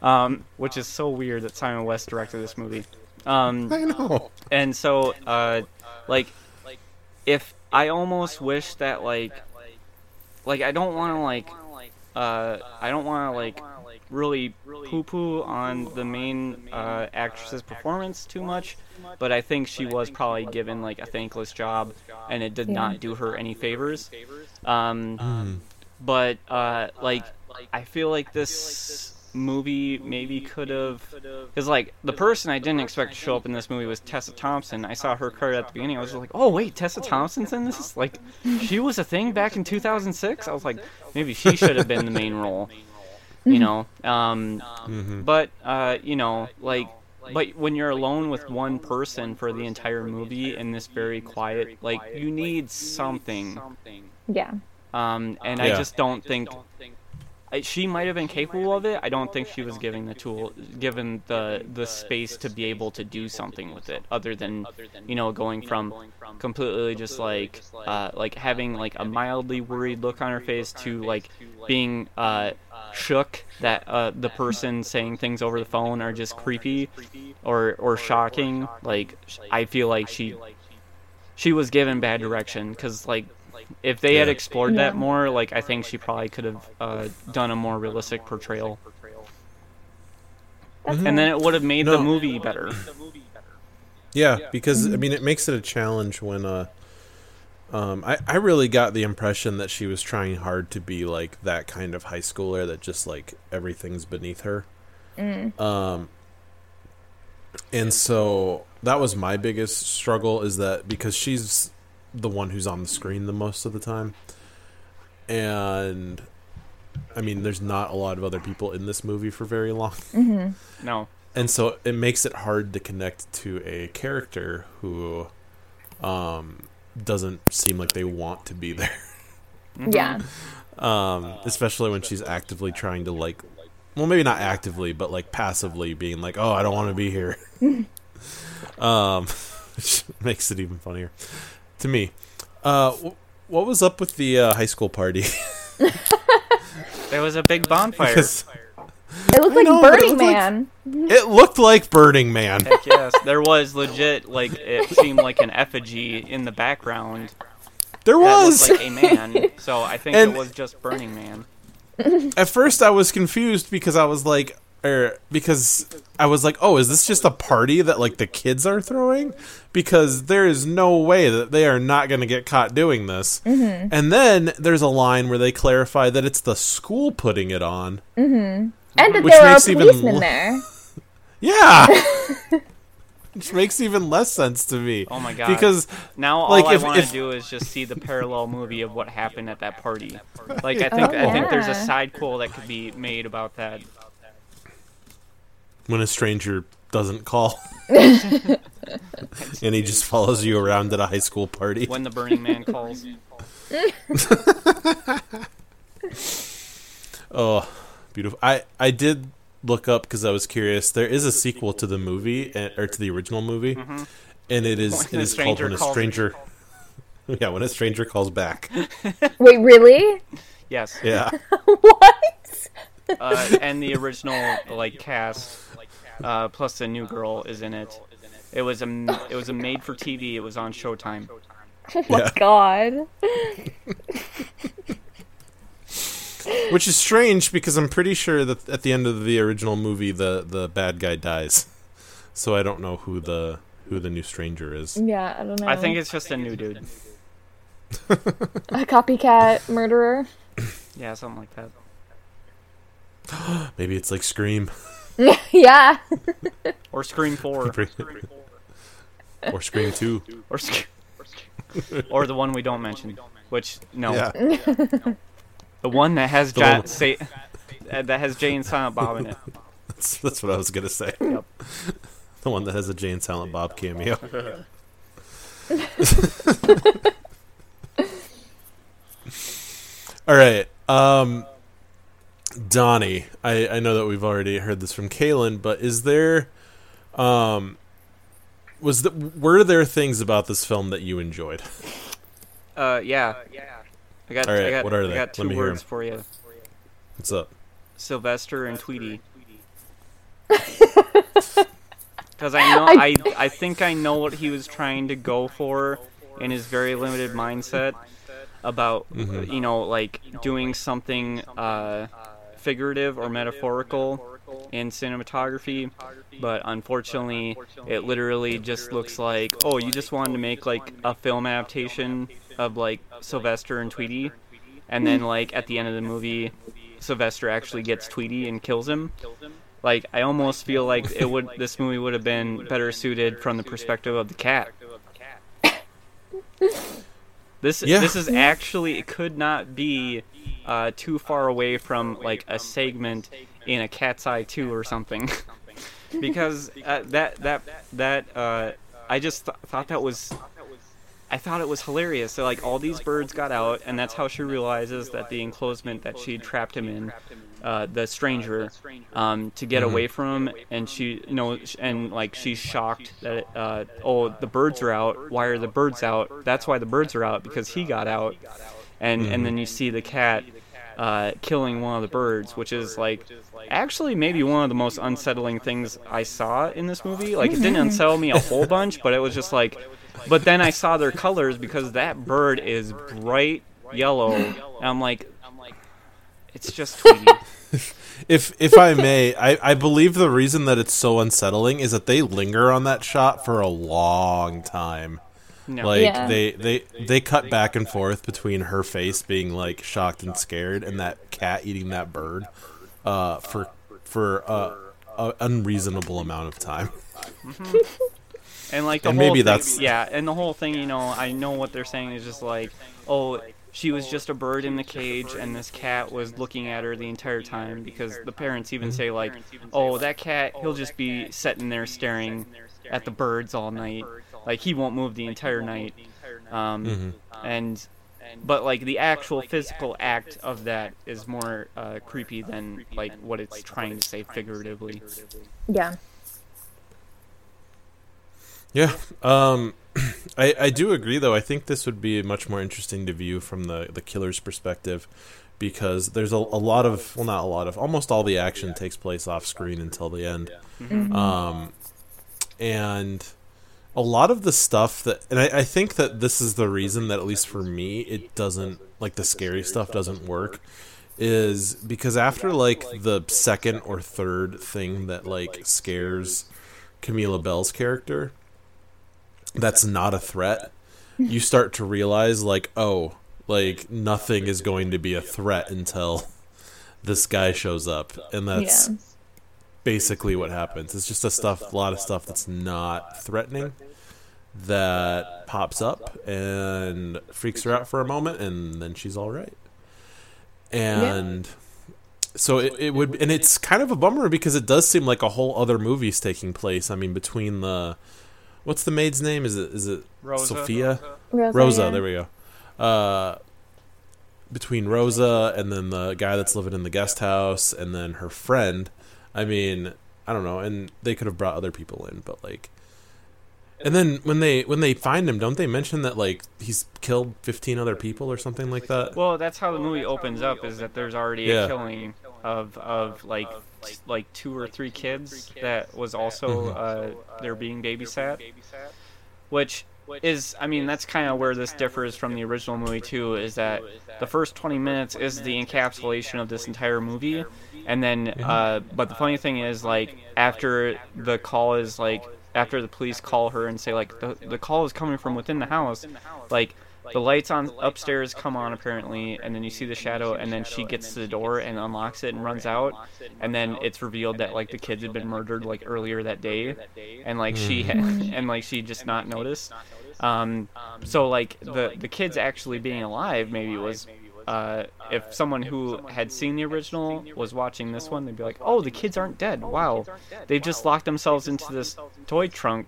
um, which is so weird that Simon West directed this movie. Um, I know. and so, uh, like, if I almost wish that, like, like I don't want to, like, uh, I don't want to, like, really poo-poo on the main uh, actress's performance too much, but I think she was probably given, like, a thankless job, and it did Yeah. not do her any favors. Um, Mm. but, uh, like, I feel like this movie maybe could have, because, like, the person I didn't expect to show up in this movie was Tessa Thompson. I saw her credit at the beginning. I was just like, oh wait, Tessa Thompson's in this? Like, she was a thing back in two thousand six? I was like, maybe she should have been the main role, you know? Um, Mm-hmm. but, uh, you know, like, but when you're alone with one person for the entire movie in this very quiet, like, you need something. Yeah. Um, and I Yeah. just don't think I, she might have been capable of it. I don't think she was given the tool, given the the space to be able to do something with it, other than, you know, going from completely just like uh, like having like a mildly worried look on her face to like being uh, shook that uh, the person saying things over the phone are just creepy or or shocking. Like, I feel like she she was given bad direction, because like, if they had Yeah. explored Yeah. that more, like, I think she probably could have uh, done a more realistic portrayal, That's and then fair. it would have made No. the movie better. Yeah, because I mean, it makes it a challenge when uh, um, I I really got the impression that she was trying hard to be like that kind of high schooler that just like everything's beneath her. Um, and so that was my biggest struggle, is that because she's the one who's on the screen the most of the time, and I mean, there's not a lot of other people in this movie for very long. No, And so it makes it hard to connect to a character who um, doesn't seem like they want to be there. Yeah. Um, especially when she's actively trying to, like, well, maybe not actively, but like passively being like, oh, I don't want to be here. um, which makes it even funnier to me. Uh, wh- what was up with the uh, high school party? there was a big bonfire. Because It looked like know, but it Burning looked like- Man. it looked like Burning Man. Heck yes, there was legit, like, it seemed like an effigy in the background There that was. looked like a man. So I think And- it was just Burning Man. At first, I was confused because I was like, er, because I was like, oh, is this just a party that like the kids are throwing? Because there is no way that they are not going to get caught doing this. Mm-hmm. And then there's a line where they clarify that it's the school putting it on. And that Which there are makes even policemen l- there. Yeah, which makes even less sense to me. Oh my god! Because now all like, I if- want to if- do is just see the parallel movie of what happened at that party. Like, I think I think there's a yeah. side quel that could be made about that. when a stranger doesn't call, and he just follows you around at a high school party. When the Burning Man calls. Oh, beautiful. I, I did look up because I was curious. There is a sequel to the movie, eh, or to the original movie, and it is When it a is called stranger When a calls- Stranger. Yeah, When a Stranger Calls Back. Wait, really? Yes. Yeah. What? Uh, and the original like cast, uh, plus the new girl is in it. It was a it was a made for T V. It was on Showtime. Oh my Yeah. god. Which is strange because I'm pretty sure that at the end of the original movie, the, the bad guy dies. So I don't know who the who the new stranger is. Yeah, I don't know. I think it's just a new dude. a copycat murderer. Yeah, something like that. Maybe it's like Scream. Yeah. Or Scream Four. Or Scream two. Or Sc- or the one we don't mention. Which no, Yeah. the one that has The ja- one- say, uh, that has Jay and Silent Bob in it. That's, that's what I was going to say. Yep. The one that has a Jay and Silent Bob cameo. All right. Um, Donnie, I, I know that we've already heard this from Kaylin, but is there, um, was the, were there things about this film that you enjoyed? Uh, yeah. I got. All right, I got, what are I they? got two Let me hear words 'em. for you: What's up? Sylvester and Tweety. Because I know, I, I think I know what he was trying to go for in his very limited mindset about, mm-hmm. you know, like doing something uh, figurative or metaphorical in cinematography, but unfortunately, it literally just looks like, oh, you just wanted to make like a film adaptation of like Sylvester and Tweety, and then like at the end of the movie, Sylvester actually gets Tweety and kills him. Like, I almost feel like it would. This movie would have been better suited from the perspective of the cat. This yeah. this is actually, it could not be uh, too far away from like a segment in A Cat's Eye two or something, because uh, that that that uh, I just th- thought that was. I thought it was hilarious. So, like, all these birds got out, and that's how she realizes that the enclosement that she trapped him in, uh, the stranger, um, to get mm-hmm. away from him, and she, you know, and, like, she's shocked that, uh, oh, the birds are out. Why are the birds out? That's why the birds are out, because he got out. And, mm-hmm. and then you see the cat uh, killing one of the birds, which is, like, actually maybe one of the most unsettling things I saw in this movie. Like, it didn't unsettle me a whole bunch, but it was just, like... But then I saw their colors, because that bird is bright yellow, and I'm like, it's just Tweety. if if I may, I, I believe the reason that it's so unsettling is that they linger on that shot for a long time. No. Like yeah. they, they they cut back and forth between her face being like shocked and scared and that cat eating that bird uh, for for uh, an unreasonable amount of time. Mm-hmm. And like the and whole maybe thing, that's... yeah, and the whole thing, you know, I know what they're saying is just like, oh, she was just a bird in the cage, and this cat was looking at her the entire time, because the parents even say like, oh, that cat, he'll just be sitting there staring at the birds all night, like he won't move the entire night, um, mm-hmm. and but like the actual physical act of that is more uh, creepy than like what it's trying to say figuratively. Yeah. Yeah, um, I, I do agree, though. I think this would be much more interesting to view from the, the killer's perspective, because there's a, a lot of, well, not a lot of, almost all the action takes place off screen until the end. Mm-hmm. Um, and a lot of the stuff that, and I, I think that this is the reason that, at least for me, it doesn't, like the scary stuff doesn't work, is because after, like, the second or third thing that, like, scares Camilla Bell's character, that's not a threat, you start to realize, like, oh, like, nothing is going to be a threat until this guy shows up. And that's yeah. basically what happens. It's just a stuff, a lot of stuff that's not threatening that pops up and freaks her out for a moment, and then she's all right. And... Yeah. So it, it would, and it's kind of a bummer because it does seem like a whole other movie's taking place. I mean, between the, what's the maid's name? Is it is it Rosa. Sophia? Rosa, Rosa yeah. There we go. Uh, between Rosa and then the guy that's living in the guest house and then her friend. I mean, I don't know, and they could have brought other people in, but like, and then when they when they find him, don't they mention that like he's killed fifteen other people or something like that? Well, that's how the movie opens up, is that there's already yeah. a killing of of like like two or three kids that was also mm-hmm. uh, they're being babysat, which is, I mean, that's kind of where this differs from the original movie too, is that the first twenty minutes is the encapsulation of this entire movie, and then uh, but the funny thing is, like, after the call is like after the police call her and say like the the call is coming from within the house, like the lights on upstairs come on apparently, and then you see the shadow, and then she gets to the door and unlocks it and runs out, and then it's revealed that like the kids had been murdered like earlier that day, and like she had, and like she just not noticed. Um, so like the the kids actually being alive maybe was. Uh, if someone who had seen the original was watching this one, they'd be like, "Oh, the kids aren't dead! Wow, they've just locked themselves into this toy trunk."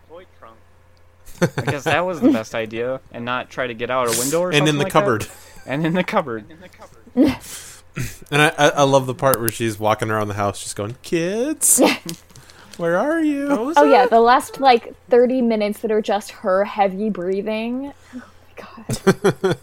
I guess that was the best idea, and not try to get out a window or something. And in the like cupboard. That. And in the cupboard. And I, I love the part where she's walking around the house, just going, "Kids, where are you?" Rosa? Oh yeah, the last like thirty minutes that are just her heavy breathing. Oh my god.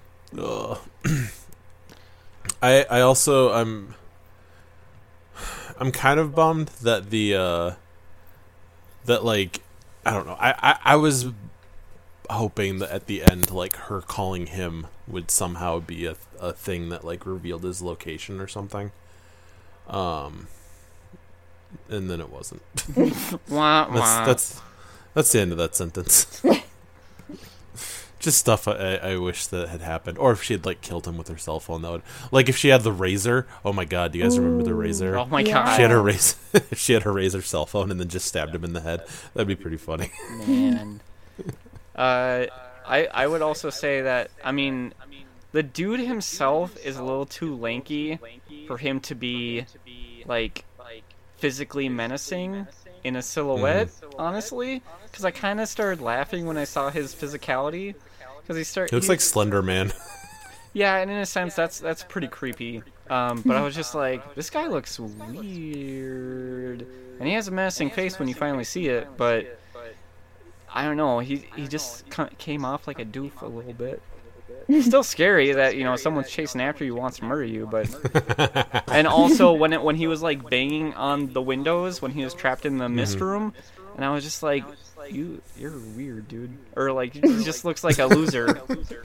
Ugh. I I also I'm I'm kind of bummed that the uh, that like I don't know. I, I, I was hoping that at the end, like her calling him would somehow be a a thing that like revealed his location or something. Um, and then it wasn't. Wah, that's wah. that's that's the end of that sentence. Just stuff I, I wish that had happened, or if she had like killed him with her cell phone. That would, like, if she had the razor. Oh my god, do you guys remember the razor? Oh my Yeah. god. She had her razor. If she had her razor cell phone and then just stabbed him in the head, that'd be pretty funny. Man. Uh, I I would also say that, I mean, the dude himself is a little too lanky for him to be like physically menacing in a silhouette. Honestly, because I kind of started laughing when I saw his physicality. Because he start. He looks like Slender Man. Yeah, and in a sense, that's that's pretty creepy. Um, but I was just like, this guy looks weird, and he has a menacing face when you finally see it. But I don't know, he he just kind of came off like a doof a little bit. Still scary that, you know, someone's chasing after you, wants to murder you, but. And also when it when he was like banging on the windows when he was trapped in the mist room, and I was just like, you you're weird, dude, or like he just looks like a loser.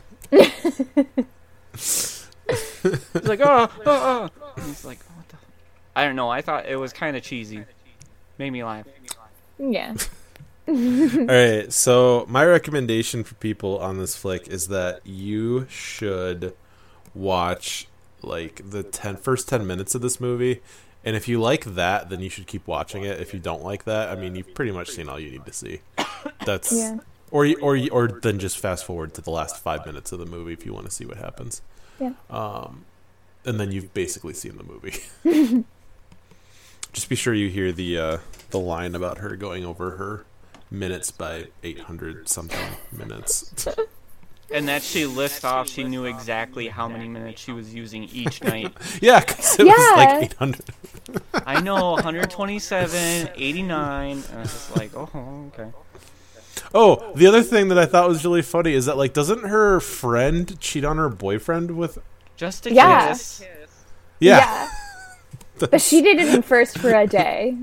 He's like, oh, oh, oh. And he's like, what the? I don't know. I thought it was kind of cheesy. Made me laugh. Yeah. All right, so my recommendation for people on this flick is that you should watch like the ten, first ten minutes of this movie, and if you like that, then you should keep watching it. If you don't like that, I mean, you've pretty much seen all you need to see. That's Yeah. or you- or you- or then just fast forward to the last five minutes of the movie if you want to see what happens. Yeah. Um, and then you've basically seen the movie. Just be sure you hear the uh, the line about her going over her minutes by eight hundred something minutes. And that she lists off, she knew exactly how many minutes she was using each night. Yeah, because it Yeah. was like eight hundred. I know, one twenty-seven, eighty-nine, and I was just like, oh, okay. Oh, the other thing that I thought was really funny is that, like, doesn't her friend cheat on her boyfriend with... Just a Yeah. kiss. Yeah. But she did it in first for a day.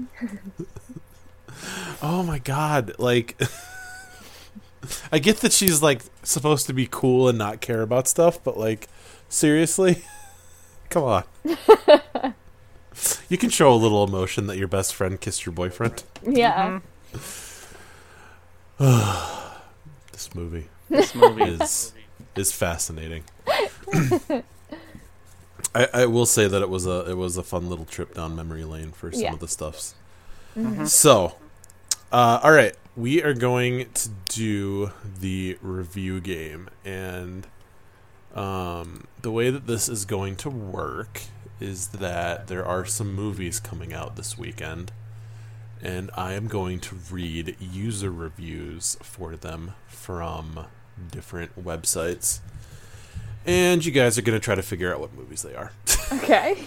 Oh my god, like... I get that she's, like, supposed to be cool and not care about stuff, but, like, seriously? Come on. You can show a little emotion that your best friend kissed your boyfriend. Yeah. This movie This movie. is is fascinating. I, I will say that it was a it was a fun little trip down memory lane for some Yeah. of the stuffs. So, uh, all right, we are going to do the review game, and um, the way that this is going to work is that there are some movies coming out this weekend, and I am going to read user reviews for them from different websites. And you guys are going to try to figure out what movies they are. Okay.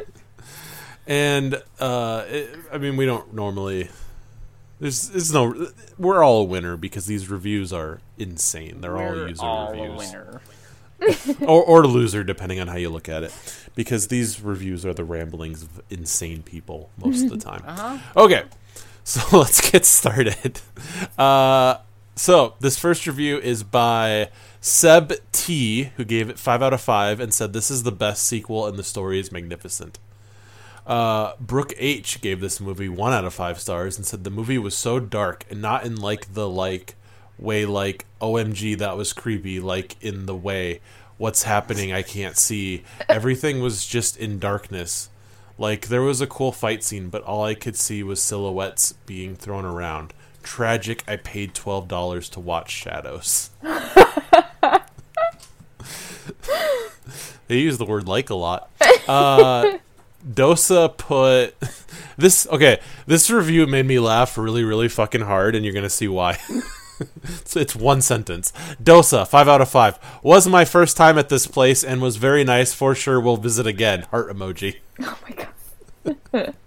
And, uh, it, I mean, we don't normally... There's, there's no... We're all a winner because these reviews are insane. They're all We're user all reviews. a winner. or, or loser, depending on how you look at it. Because these reviews are the ramblings of insane people most of the time. Uh-huh. Okay, so let's get started. Uh, so this first review is by Seb T, who gave it five out of five and said this is the best sequel and the story is magnificent. Uh, Brooke H gave this movie one out of five stars and said the movie was so dark and not in like the like way like O M G that was creepy, like in the way what's happening I can't see. Everything was just in darkness. Like there was a cool fight scene, but all I could see was silhouettes being thrown around. Tragic. I paid twelve dollars to watch shadows. They use the word like a lot. Uh, Dosa put this. Okay, this review made me laugh really, really fucking hard, and you're gonna see why. So it's one sentence. Dosa, five out of five. Was my first time at this place and was very nice. For sure, we'll visit again. Heart emoji. Oh my god.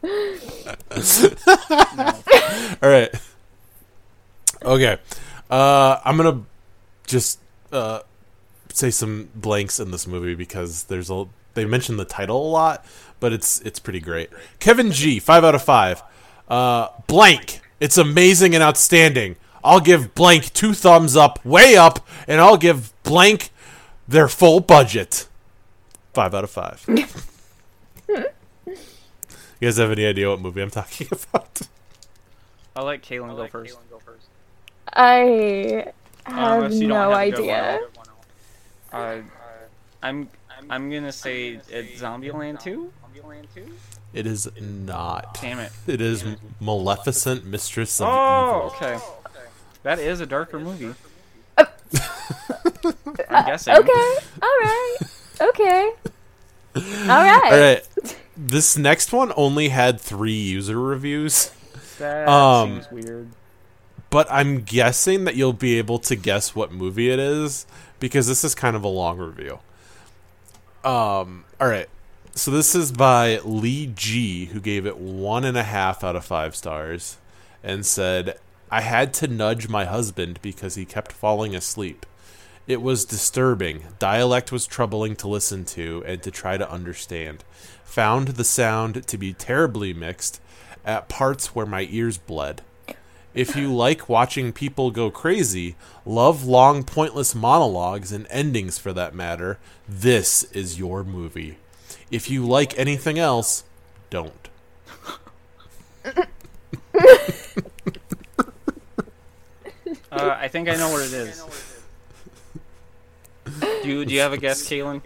All right. Okay. Uh, I'm gonna just uh, say some blanks in this movie because there's a they mention the title a lot, but it's it's pretty great. Kevin G, five out of five. Uh, blank. It's amazing and outstanding. I'll give blank two thumbs up, way up, and I'll give blank their full budget. Five out of five. You guys have any idea what movie I'm talking about? I'll let Kaylin go first. I have Unless you don't no have a good idea. one. Uh, I'm I'm gonna say it's Zombieland two. It is not. Damn it. It is Maleficent, Mistress of Oh, Evil. okay. That is a darker movie. Uh, I'm guessing. Okay. All right. Okay. All right. All right. This next one only had three user reviews, That Um, seems weird. but I'm guessing that you'll be able to guess what movie it is because this is kind of a long review. Um. All right. So this is by Lee G, who gave it one and a half out of five stars, and said, "I had to nudge my husband because he kept falling asleep. It was disturbing. Dialect was troubling to listen to and to try to understand. Found the sound to be terribly mixed at parts where my ears bled. If you like watching people go crazy, love long, pointless monologues and endings for that matter, this is your movie. If you like anything else, don't." Uh, I think I know what it is. Do you, do you have a guess, Kaylin?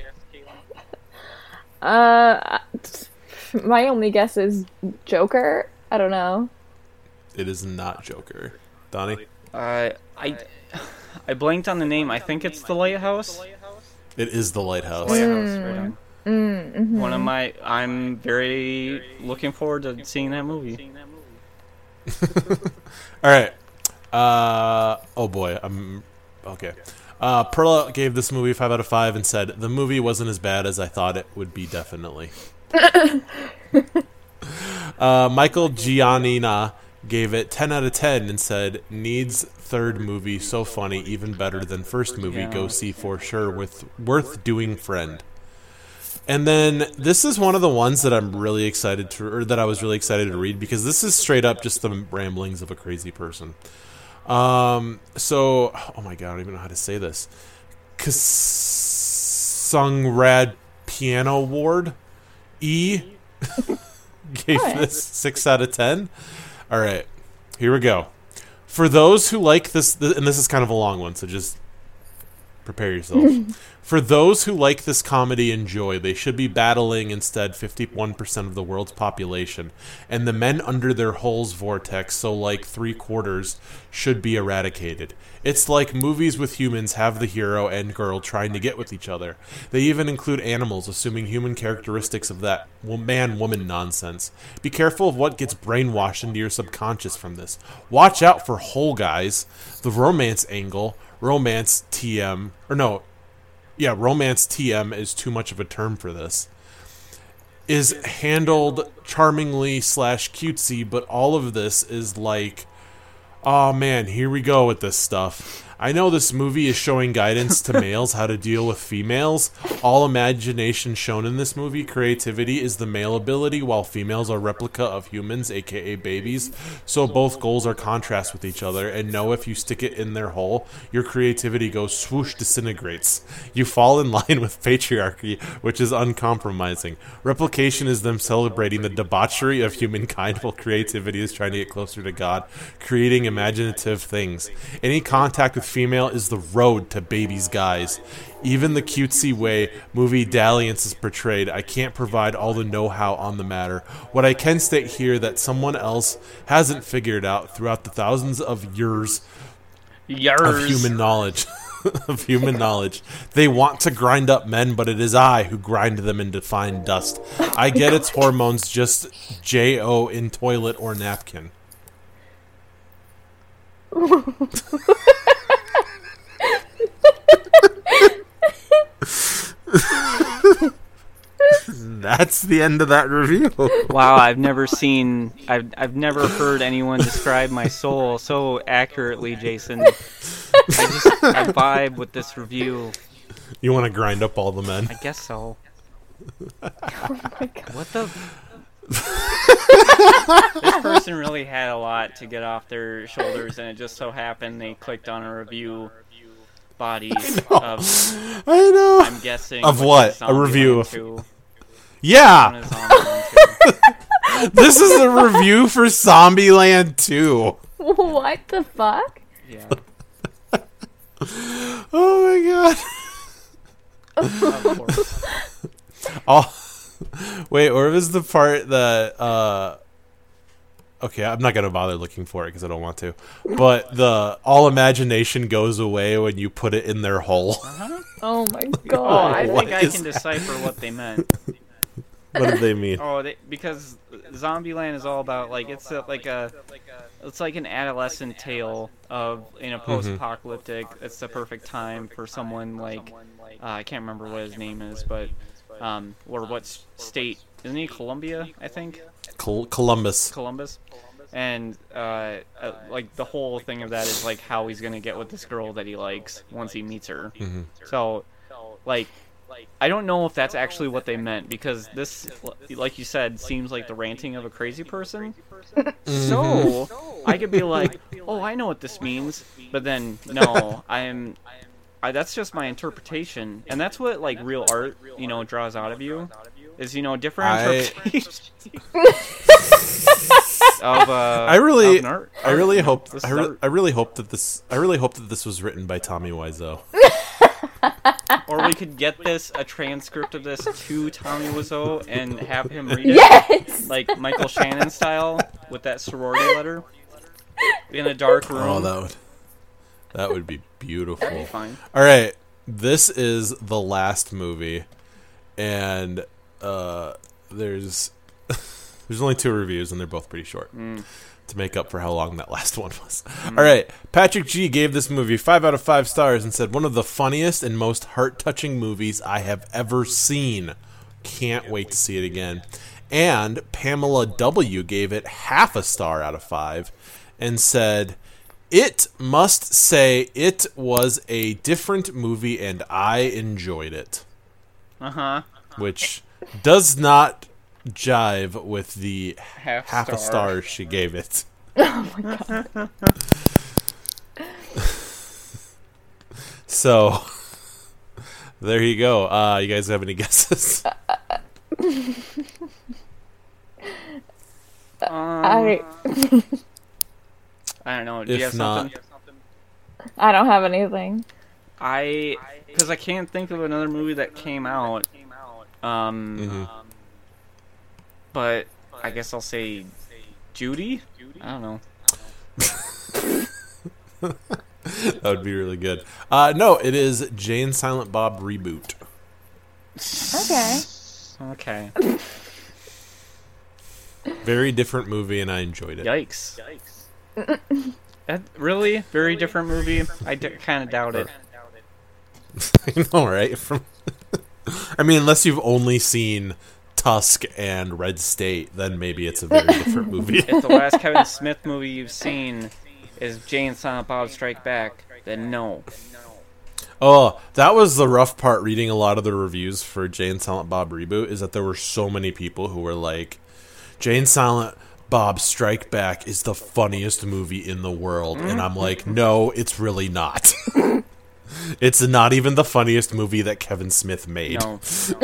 Uh, my only guess is Joker. I don't know. It is not Joker. Donnie? Uh, I I blanked on the name. I think it's The Lighthouse. It is The Lighthouse. Lighthouse, right on. Mm, mhm. One of my. I'm very looking forward to seeing that movie. All right. Uh, oh boy. I'm okay. Uh, Perla gave this movie five out of five and said the movie wasn't as bad as I thought it would be. Definitely. uh, Michael Giannina gave it ten out of ten and said needs third movie, so funny, even better than first movie. Yeah. Go see for sure. With worth doing friend. And then this is one of the ones that I'm really excited to, or that I was really excited to read because this is straight up just the ramblings of a crazy person. Um, so, oh my god, I don't even know how to say this. Kasungrad Piano Ward E gave this six out of ten. All right, here we go. For those who like this, th- and this is kind of a long one, so just prepare yourself. For those who like this comedy and joy, they should be battling instead fifty-one percent of the world's population, and the men under their holes vortex, so like three quarters, should be eradicated. It's like movies with humans have the hero and girl trying to get with each other. They even include animals, assuming human characteristics of that man-woman nonsense. Be careful of what gets brainwashed into your subconscious from this. Watch out for Whole Guys, the romance angle, romance T M, or no, yeah, romance T M is too much of a term for this, is handled charmingly slash cutesy, but all of this is like, oh man, here we go with this stuff. I know this movie is showing guidance to males how to deal with females. All imagination shown in this movie, creativity, is the male ability, while females are replica of humans, aka babies. So both goals are contrast with each other, and know if you stick it in their hole, your creativity goes swoosh, disintegrates. You fall in line with patriarchy, which is uncompromising. Replication is them celebrating the debauchery of humankind, while creativity is trying to get closer to God, creating imaginative things. Any contact with female is the road to babies, guys. Even the cutesy way movie dalliance is portrayed, I can't provide all the know-how on the matter. What I can state here that someone else hasn't figured out throughout the thousands of years Yars. of human knowledge. of human knowledge. They want to grind up men, but it is I who grind them into fine dust. I get its hormones, just J O in toilet or napkin. That's the end of that review. Wow, I've never seen, I've I've never heard anyone describe my soul so accurately, Jason. I just, I vibe with this review. You want to grind up all the men? I guess so. Oh my god. What the? This person really had a lot to get off their shoulders, and it just so happened they clicked on a review body of. I know. I'm guessing Of which what? is A review. Zombieland two. One Yeah, is Zombieland two. this is a review for Zombieland two. What the fuck? Yeah. Oh my god. Of course. Oh, wait, or was the part that? Uh, okay, I'm not gonna bother looking for it because I don't want to. But the all imagination goes away when you put it in their hole. Uh-huh. Oh my Oh, god. I What think I is can that? decipher what they meant. What did they mean? Oh, they, because Zombieland is all about like it's a, like a it's like an adolescent tale of in a post-apocalyptic. It's the perfect time for someone like uh, I can't remember what his name is, but um, or what s- state isn't he? Columbia, I think. Col- Columbus. Columbus. And uh, uh, like the whole thing of that is like how he's gonna get with this girl that he likes once he meets her. Mm-hmm. So, like, I don't know if that's actually what they meant because this, like you said, seems like the ranting of a crazy person. So I could be like, "Oh, I know what this means," but then no, I'm. I, that's just my interpretation, and that's what like real art, you know, draws out of you, is you know different I- interpretations of. Uh, I really, of an art, I really hope, This I, is re- art. I really hope that this, I really hope that this was written by Tommy Wiseau. Or we could get this a transcript of this to Tommy Wiseau and have him read it, Yes! like Michael Shannon style, with that sorority letter in a dark room. Oh, that would, that would be beautiful. Fine. All right, this is the last movie, and uh, there's there's only two reviews, and they're both pretty short Mm. to make up for how long that last one was. All right, Patrick G gave this movie five out of five stars and said one of the funniest and most heart-touching movies I have ever seen. Can't wait to see it again. And Pamela W gave it half a star out of five and said, it must say it was a different movie and I enjoyed it. Uh huh. Which does not jive with the Half, half star. a star she gave it. Oh my god. So, there you go. Uh, you guys have any guesses? Um, I I don't know. Do you If have not- something? I don't have anything. I because I can't think of another movie that came out. Um, Mhm. but I guess I'll say Judy. I don't know. That would be really good. Uh, no, it is Jay and Silent Bob Reboot. Okay. Okay. Very different movie, and I enjoyed it. Yikes. That, really? Very different movie? I d- kind of doubt it. I know, right? From, I mean, unless you've only seen Tusk and Red State, then maybe it's a very different movie. If the last Kevin Smith movie you've seen is Jay and Silent Bob Strike Back, then no. Oh, that was the rough part reading a lot of the reviews for Jay and Silent Bob Reboot, is that there were so many people who were like, Jay and Silent Bob Strike Back is the funniest movie in the world. And I'm like, no, it's really not. It's not even the funniest movie that Kevin Smith made. No.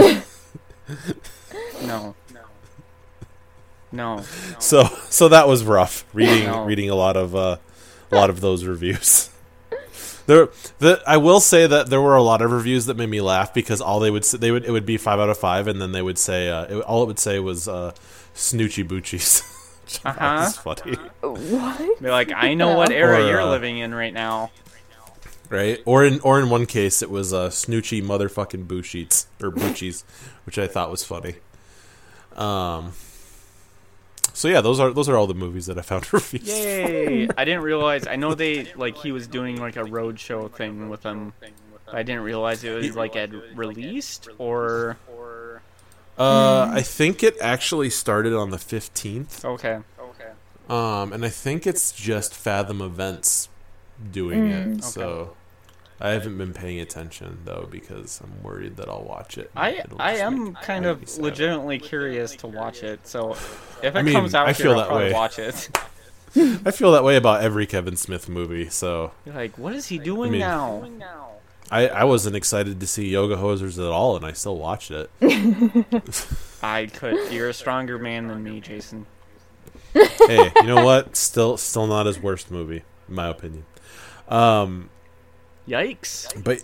No. No. So so that was rough reading No. reading a lot of uh, a lot of those reviews. There, the I will say that there were a lot of reviews that made me laugh because all they would say, they would it would be five out of five, and then they would say uh, it, all it would say was uh, Snoochie Boochies. Uh-huh. That's funny, What? They're like, I know what era Or, you're uh, living in right now. right? Or in or in one case it was uh, Snoochie motherfucking Boochies or Boochies, which I thought was funny. Um. So yeah, those are those are all the movies that I found reviews. Yay! I didn't realize. I know they like he was doing like a road show thing with them. But I didn't realize it was like had released or. Uh, I think it actually started on the fifteenth. Okay. Okay. Um, and I think it's just Fathom Events doing Mm. it. So, I haven't been paying attention though because I'm worried that I'll watch it. I It'll I just am make- kind make me of sad. legitimately curious to watch it. So if it I mean, comes out I here, feel I'll that probably way. watch it. I feel that way about every Kevin Smith movie. So You're like, what is he doing mean- now? I, I wasn't excited to see Yoga Hosers at all, and I still watched it. I could. You're a stronger man than me, Jason. Hey, you know what? Still still not his worst movie, in my opinion. Um, Yikes. but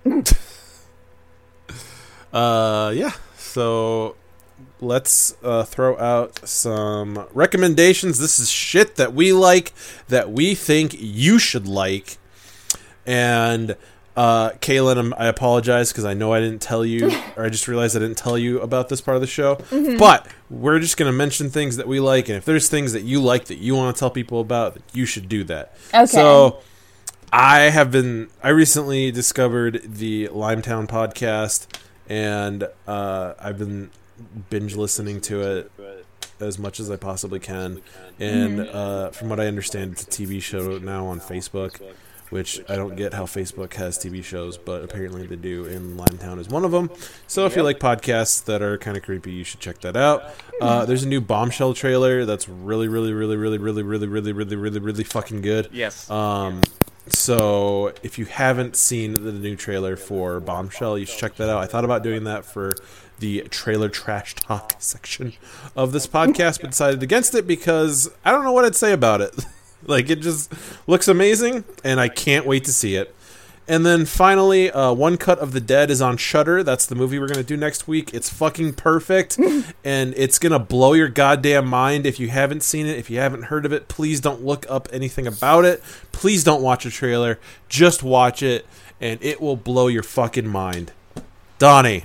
uh, yeah. So let's uh, throw out some recommendations. This is shit that we like, that we think you should like, and. Uh, Kaylin, I'm, I apologize because I know I didn't tell you, or I just realized I didn't tell you about this part of the show. Mm-hmm. But we're just going to mention things that we like, and if there's things that you like that you want to tell people about, you should do that. Okay. So, I have been, I recently discovered the Limetown podcast, and uh, I've been binge listening to it as much as I possibly can. And mm-hmm. uh, from what I understand, it's a T V show now on Facebook. Which I don't get how Facebook has T V shows, but apparently they do, and Limetown is one of them. So if you like podcasts that are kind of creepy, you should check that out. Uh, there's a new Bombshell trailer that's really, really, really, really, really, really, really, really, really, really fucking good. Yes. Um, so if you haven't seen the new trailer for Bombshell, you should check that out. I thought about doing that for the trailer trash talk section of this podcast, but decided against it because I don't know what I'd say about it. Like, it just looks amazing, and I can't wait to see it. And then finally, uh, One Cut of the Dead is on Shudder. That's the movie we're going to do next week. It's fucking perfect, and it's going to blow your goddamn mind if you haven't seen it. If you haven't heard of it, please don't look up anything about it. Please don't watch a trailer. Just watch it, and it will blow your fucking mind. Donnie.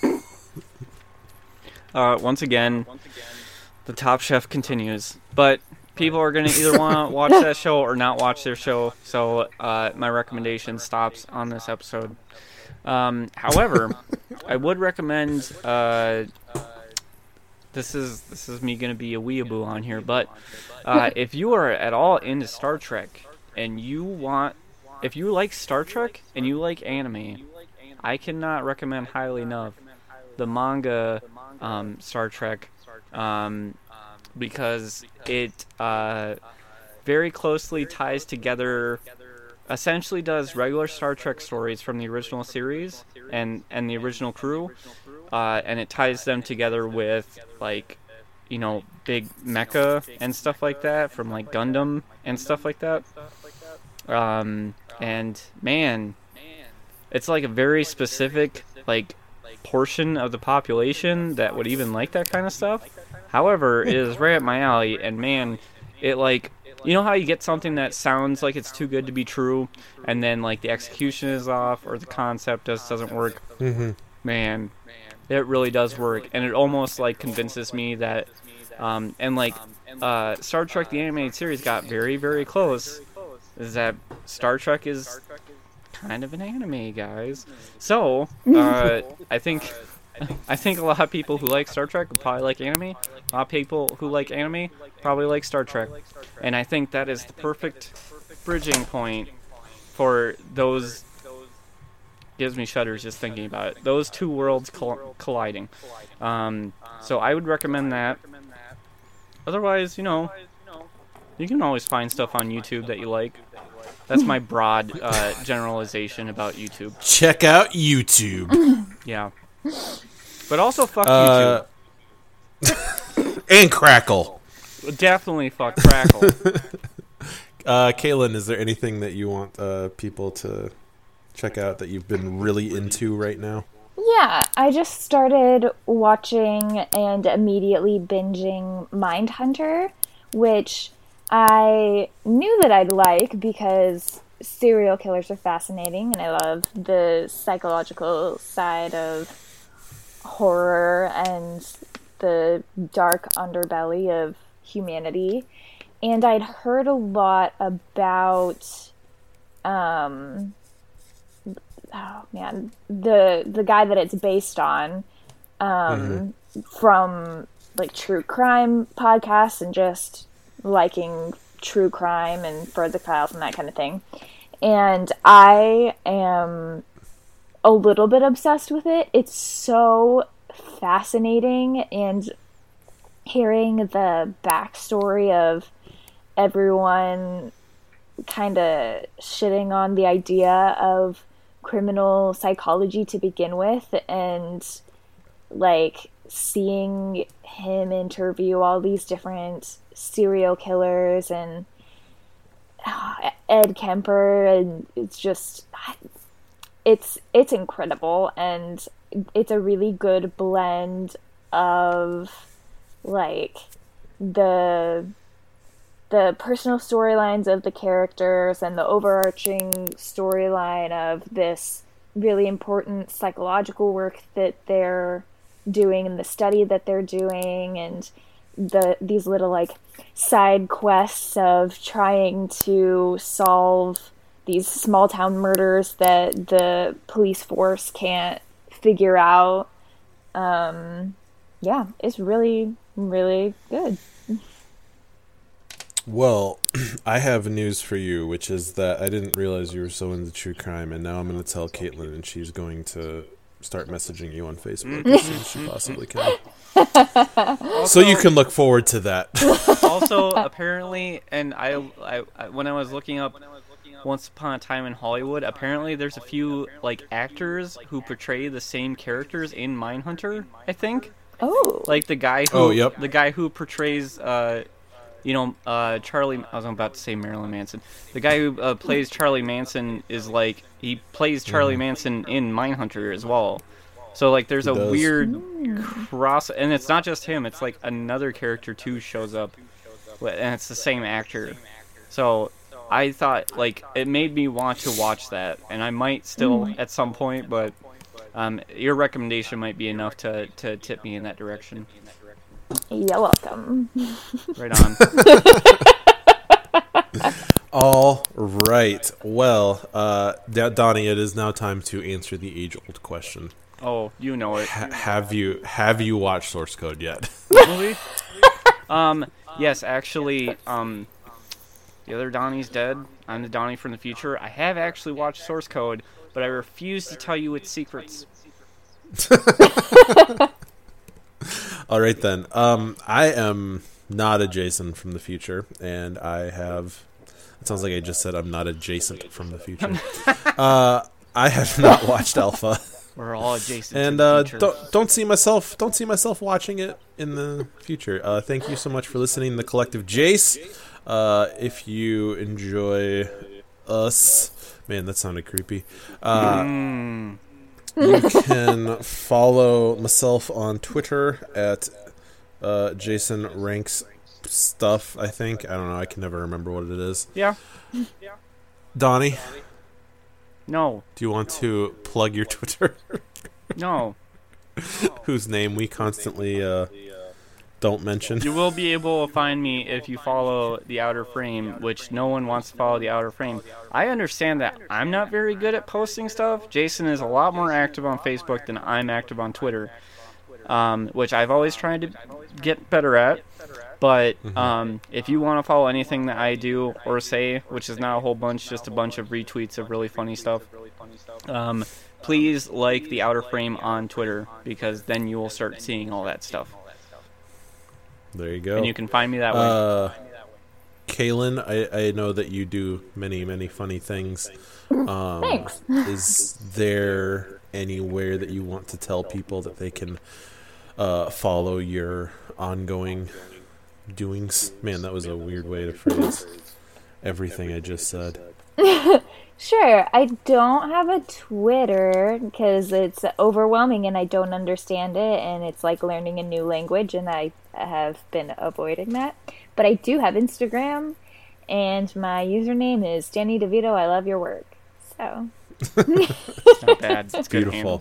Uh, once again, the Top Chef continues, but... people are going to either want to watch that show or not watch their show, so uh, my recommendation stops on this episode. Um, however, I would recommend... Uh, this is this is me going to be a weeaboo on here, but uh, if you are at all into Star Trek and you want... if you like Star Trek and you like anime, I cannot recommend highly enough the manga um, Star Trek... Um, because it uh, very closely ties together, essentially does regular Star Trek stories from the original series and, and the original crew, uh, and it ties them together with, like, you know, big mecha and stuff like that, from, like, Gundam and stuff like that. Um, and, man, it's, like, a very specific, like, portion of the population that would even like that kind of stuff. However, it is right up my alley, and man, it like, you know how you get something that sounds like it's too good to be true, and then like the execution is off, or the concept just doesn't work? Mm-hmm. Man, it really does work, and it almost like convinces me that, um, and like, uh, Star Trek the animated series got very, very close, is that Star Trek is kind of an anime, guys. So, uh, I think... I think a lot of people who like Star Trek will probably like anime. A lot of people who like anime probably like Star Trek. And I think that is the perfect bridging point for those... gives me shudders just thinking about it. Those two worlds coll- colliding. Um, so I would recommend that. Otherwise, you know, you can always find stuff on YouTube that you like. That's my broad uh, generalization about YouTube. Check out YouTube. Yeah. But also fuck uh, YouTube. And Crackle. Definitely fuck Crackle. uh, Kaylin, is there anything that you want uh, people to check out that you've been really into right now? Yeah, I just started watching and immediately binging Mindhunter, which I knew that I'd like because serial killers are fascinating, and I love the psychological side of horror and the dark underbelly of humanity. And I'd heard a lot about um oh man the the guy that it's based on um mm-hmm. from like true crime podcasts and just liking true crime and Further Files and that kind of thing. and I am a little bit obsessed with it. It's so fascinating, and hearing the backstory of everyone kind of shitting on the idea of criminal psychology to begin with, and like seeing him interview all these different serial killers and uh, Ed Kemper, and it's just it's it's incredible, and it's a really good blend of like the the personal storylines of the characters and the overarching storyline of this really important psychological work that they're doing and the study that they're doing, and the these little like side quests of trying to solve these small town murders that the police force can't figure out. Um, yeah, it's really, really good. Well, I have news for you, which is that I didn't realize you were so into true crime, and now I'm going to tell Caitlin, and she's going to start messaging you on Facebook as soon as she possibly can. Also, so you can look forward to that. Also, apparently, and I, I, I, when I was looking up Once Upon a Time in Hollywood, apparently there's a few like actors who portray the same characters in Mindhunter, I think. Oh. Like the guy who, Oh, yep. the guy who portrays, uh, you know, uh, Charlie. I was about to say Marilyn Manson. The guy who uh, plays Charlie Manson is like he plays Charlie mm. Manson in Mindhunter as well. So like, there's he a does. weird Mm. cross, and it's not just him. It's like another character too shows up, and it's the same actor. So I thought like it made me want to watch that, and I might still mm. at some point, but um, your recommendation might be enough to to tip me in that direction. You're welcome. Right on. All right. Well, uh, D- Donnie, it is now time to answer the age-old question. Oh, you know it. Ha- have you have you watched Source Code yet? Movie? um, yes, actually. Um, the other Donnie's dead. I'm the Donnie from the future. I have actually watched Source Code, but I refuse to tell you its secrets. All right, then. Um, I am not a Jason from the future, and I have... It sounds like I just said I'm not adjacent from the future. uh, I have not watched Alpha. We're all adjacent and to the uh, future. don't don't see myself don't see myself watching it in the future. Uh, thank you so much for listening to the Collective Jace. Uh, if you enjoy us, man, that sounded creepy. Uh, mm. You can follow myself on Twitter at uh, Jason Ranks Stuff. I think I don't know. I can never remember what it is. Yeah. Donnie, no. do you want to plug your Twitter? No. Whose name we constantly uh, don't mention. You will be able to find me if you follow The Outer Frame, which no one wants to follow The Outer Frame. I understand that I'm not very good at posting stuff. Jason is a lot more active on Facebook than I'm active on Twitter, um, which I've always tried to get better at. But um, if you want to follow anything that I do or say, which is not a whole bunch, just a bunch of retweets of really funny stuff, um, please like The Outer Frame on Twitter, because then you will start seeing all that stuff. There you go. And you can find me that way. Uh, Kaylin, I, I know that you do many, many funny things. Um, Thanks. Is there anywhere that you want to tell people that they can uh, follow your ongoing doings? Man, that was a weird way to phrase everything I just said. Sure. I don't have a Twitter because it's overwhelming and I don't understand it, and it's like learning a new language, and I have been avoiding that. But I do have Instagram, and my username is Danny DeVito. I love your work. So. Not bad. It's beautiful.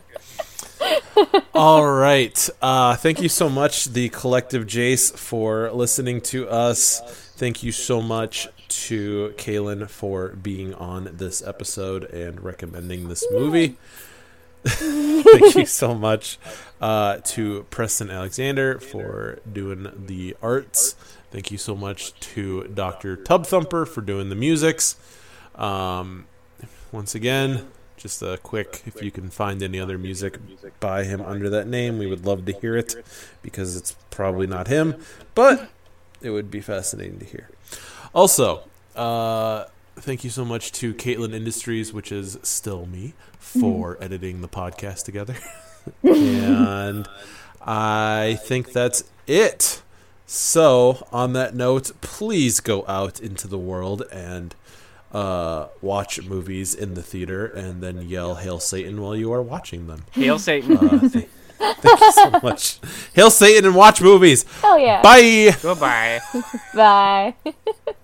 All right. Uh, thank you so much, the Collective Jace, for listening to us. Thank you so much to Kaylin for being on this episode and recommending this movie. Thank you so much uh, to Preston Alexander for doing the arts. Thank you so much to Doctor Tub Thumper for doing the musics. Um, once again, just a quick, if you can find any other music by him under that name, we would love to hear it, because it's probably not him, but it would be fascinating to hear. Also, uh, thank you so much to Caitlin Industries, which is still me, for editing the podcast together. And I think that's it. So, on that note, please go out into the world and uh, watch movies in the theater and then yell Hail Satan while you are watching them. Hail Satan. Uh, th- thank you so much. Hail Satan and watch movies. Oh, yeah. Bye. Goodbye. Bye.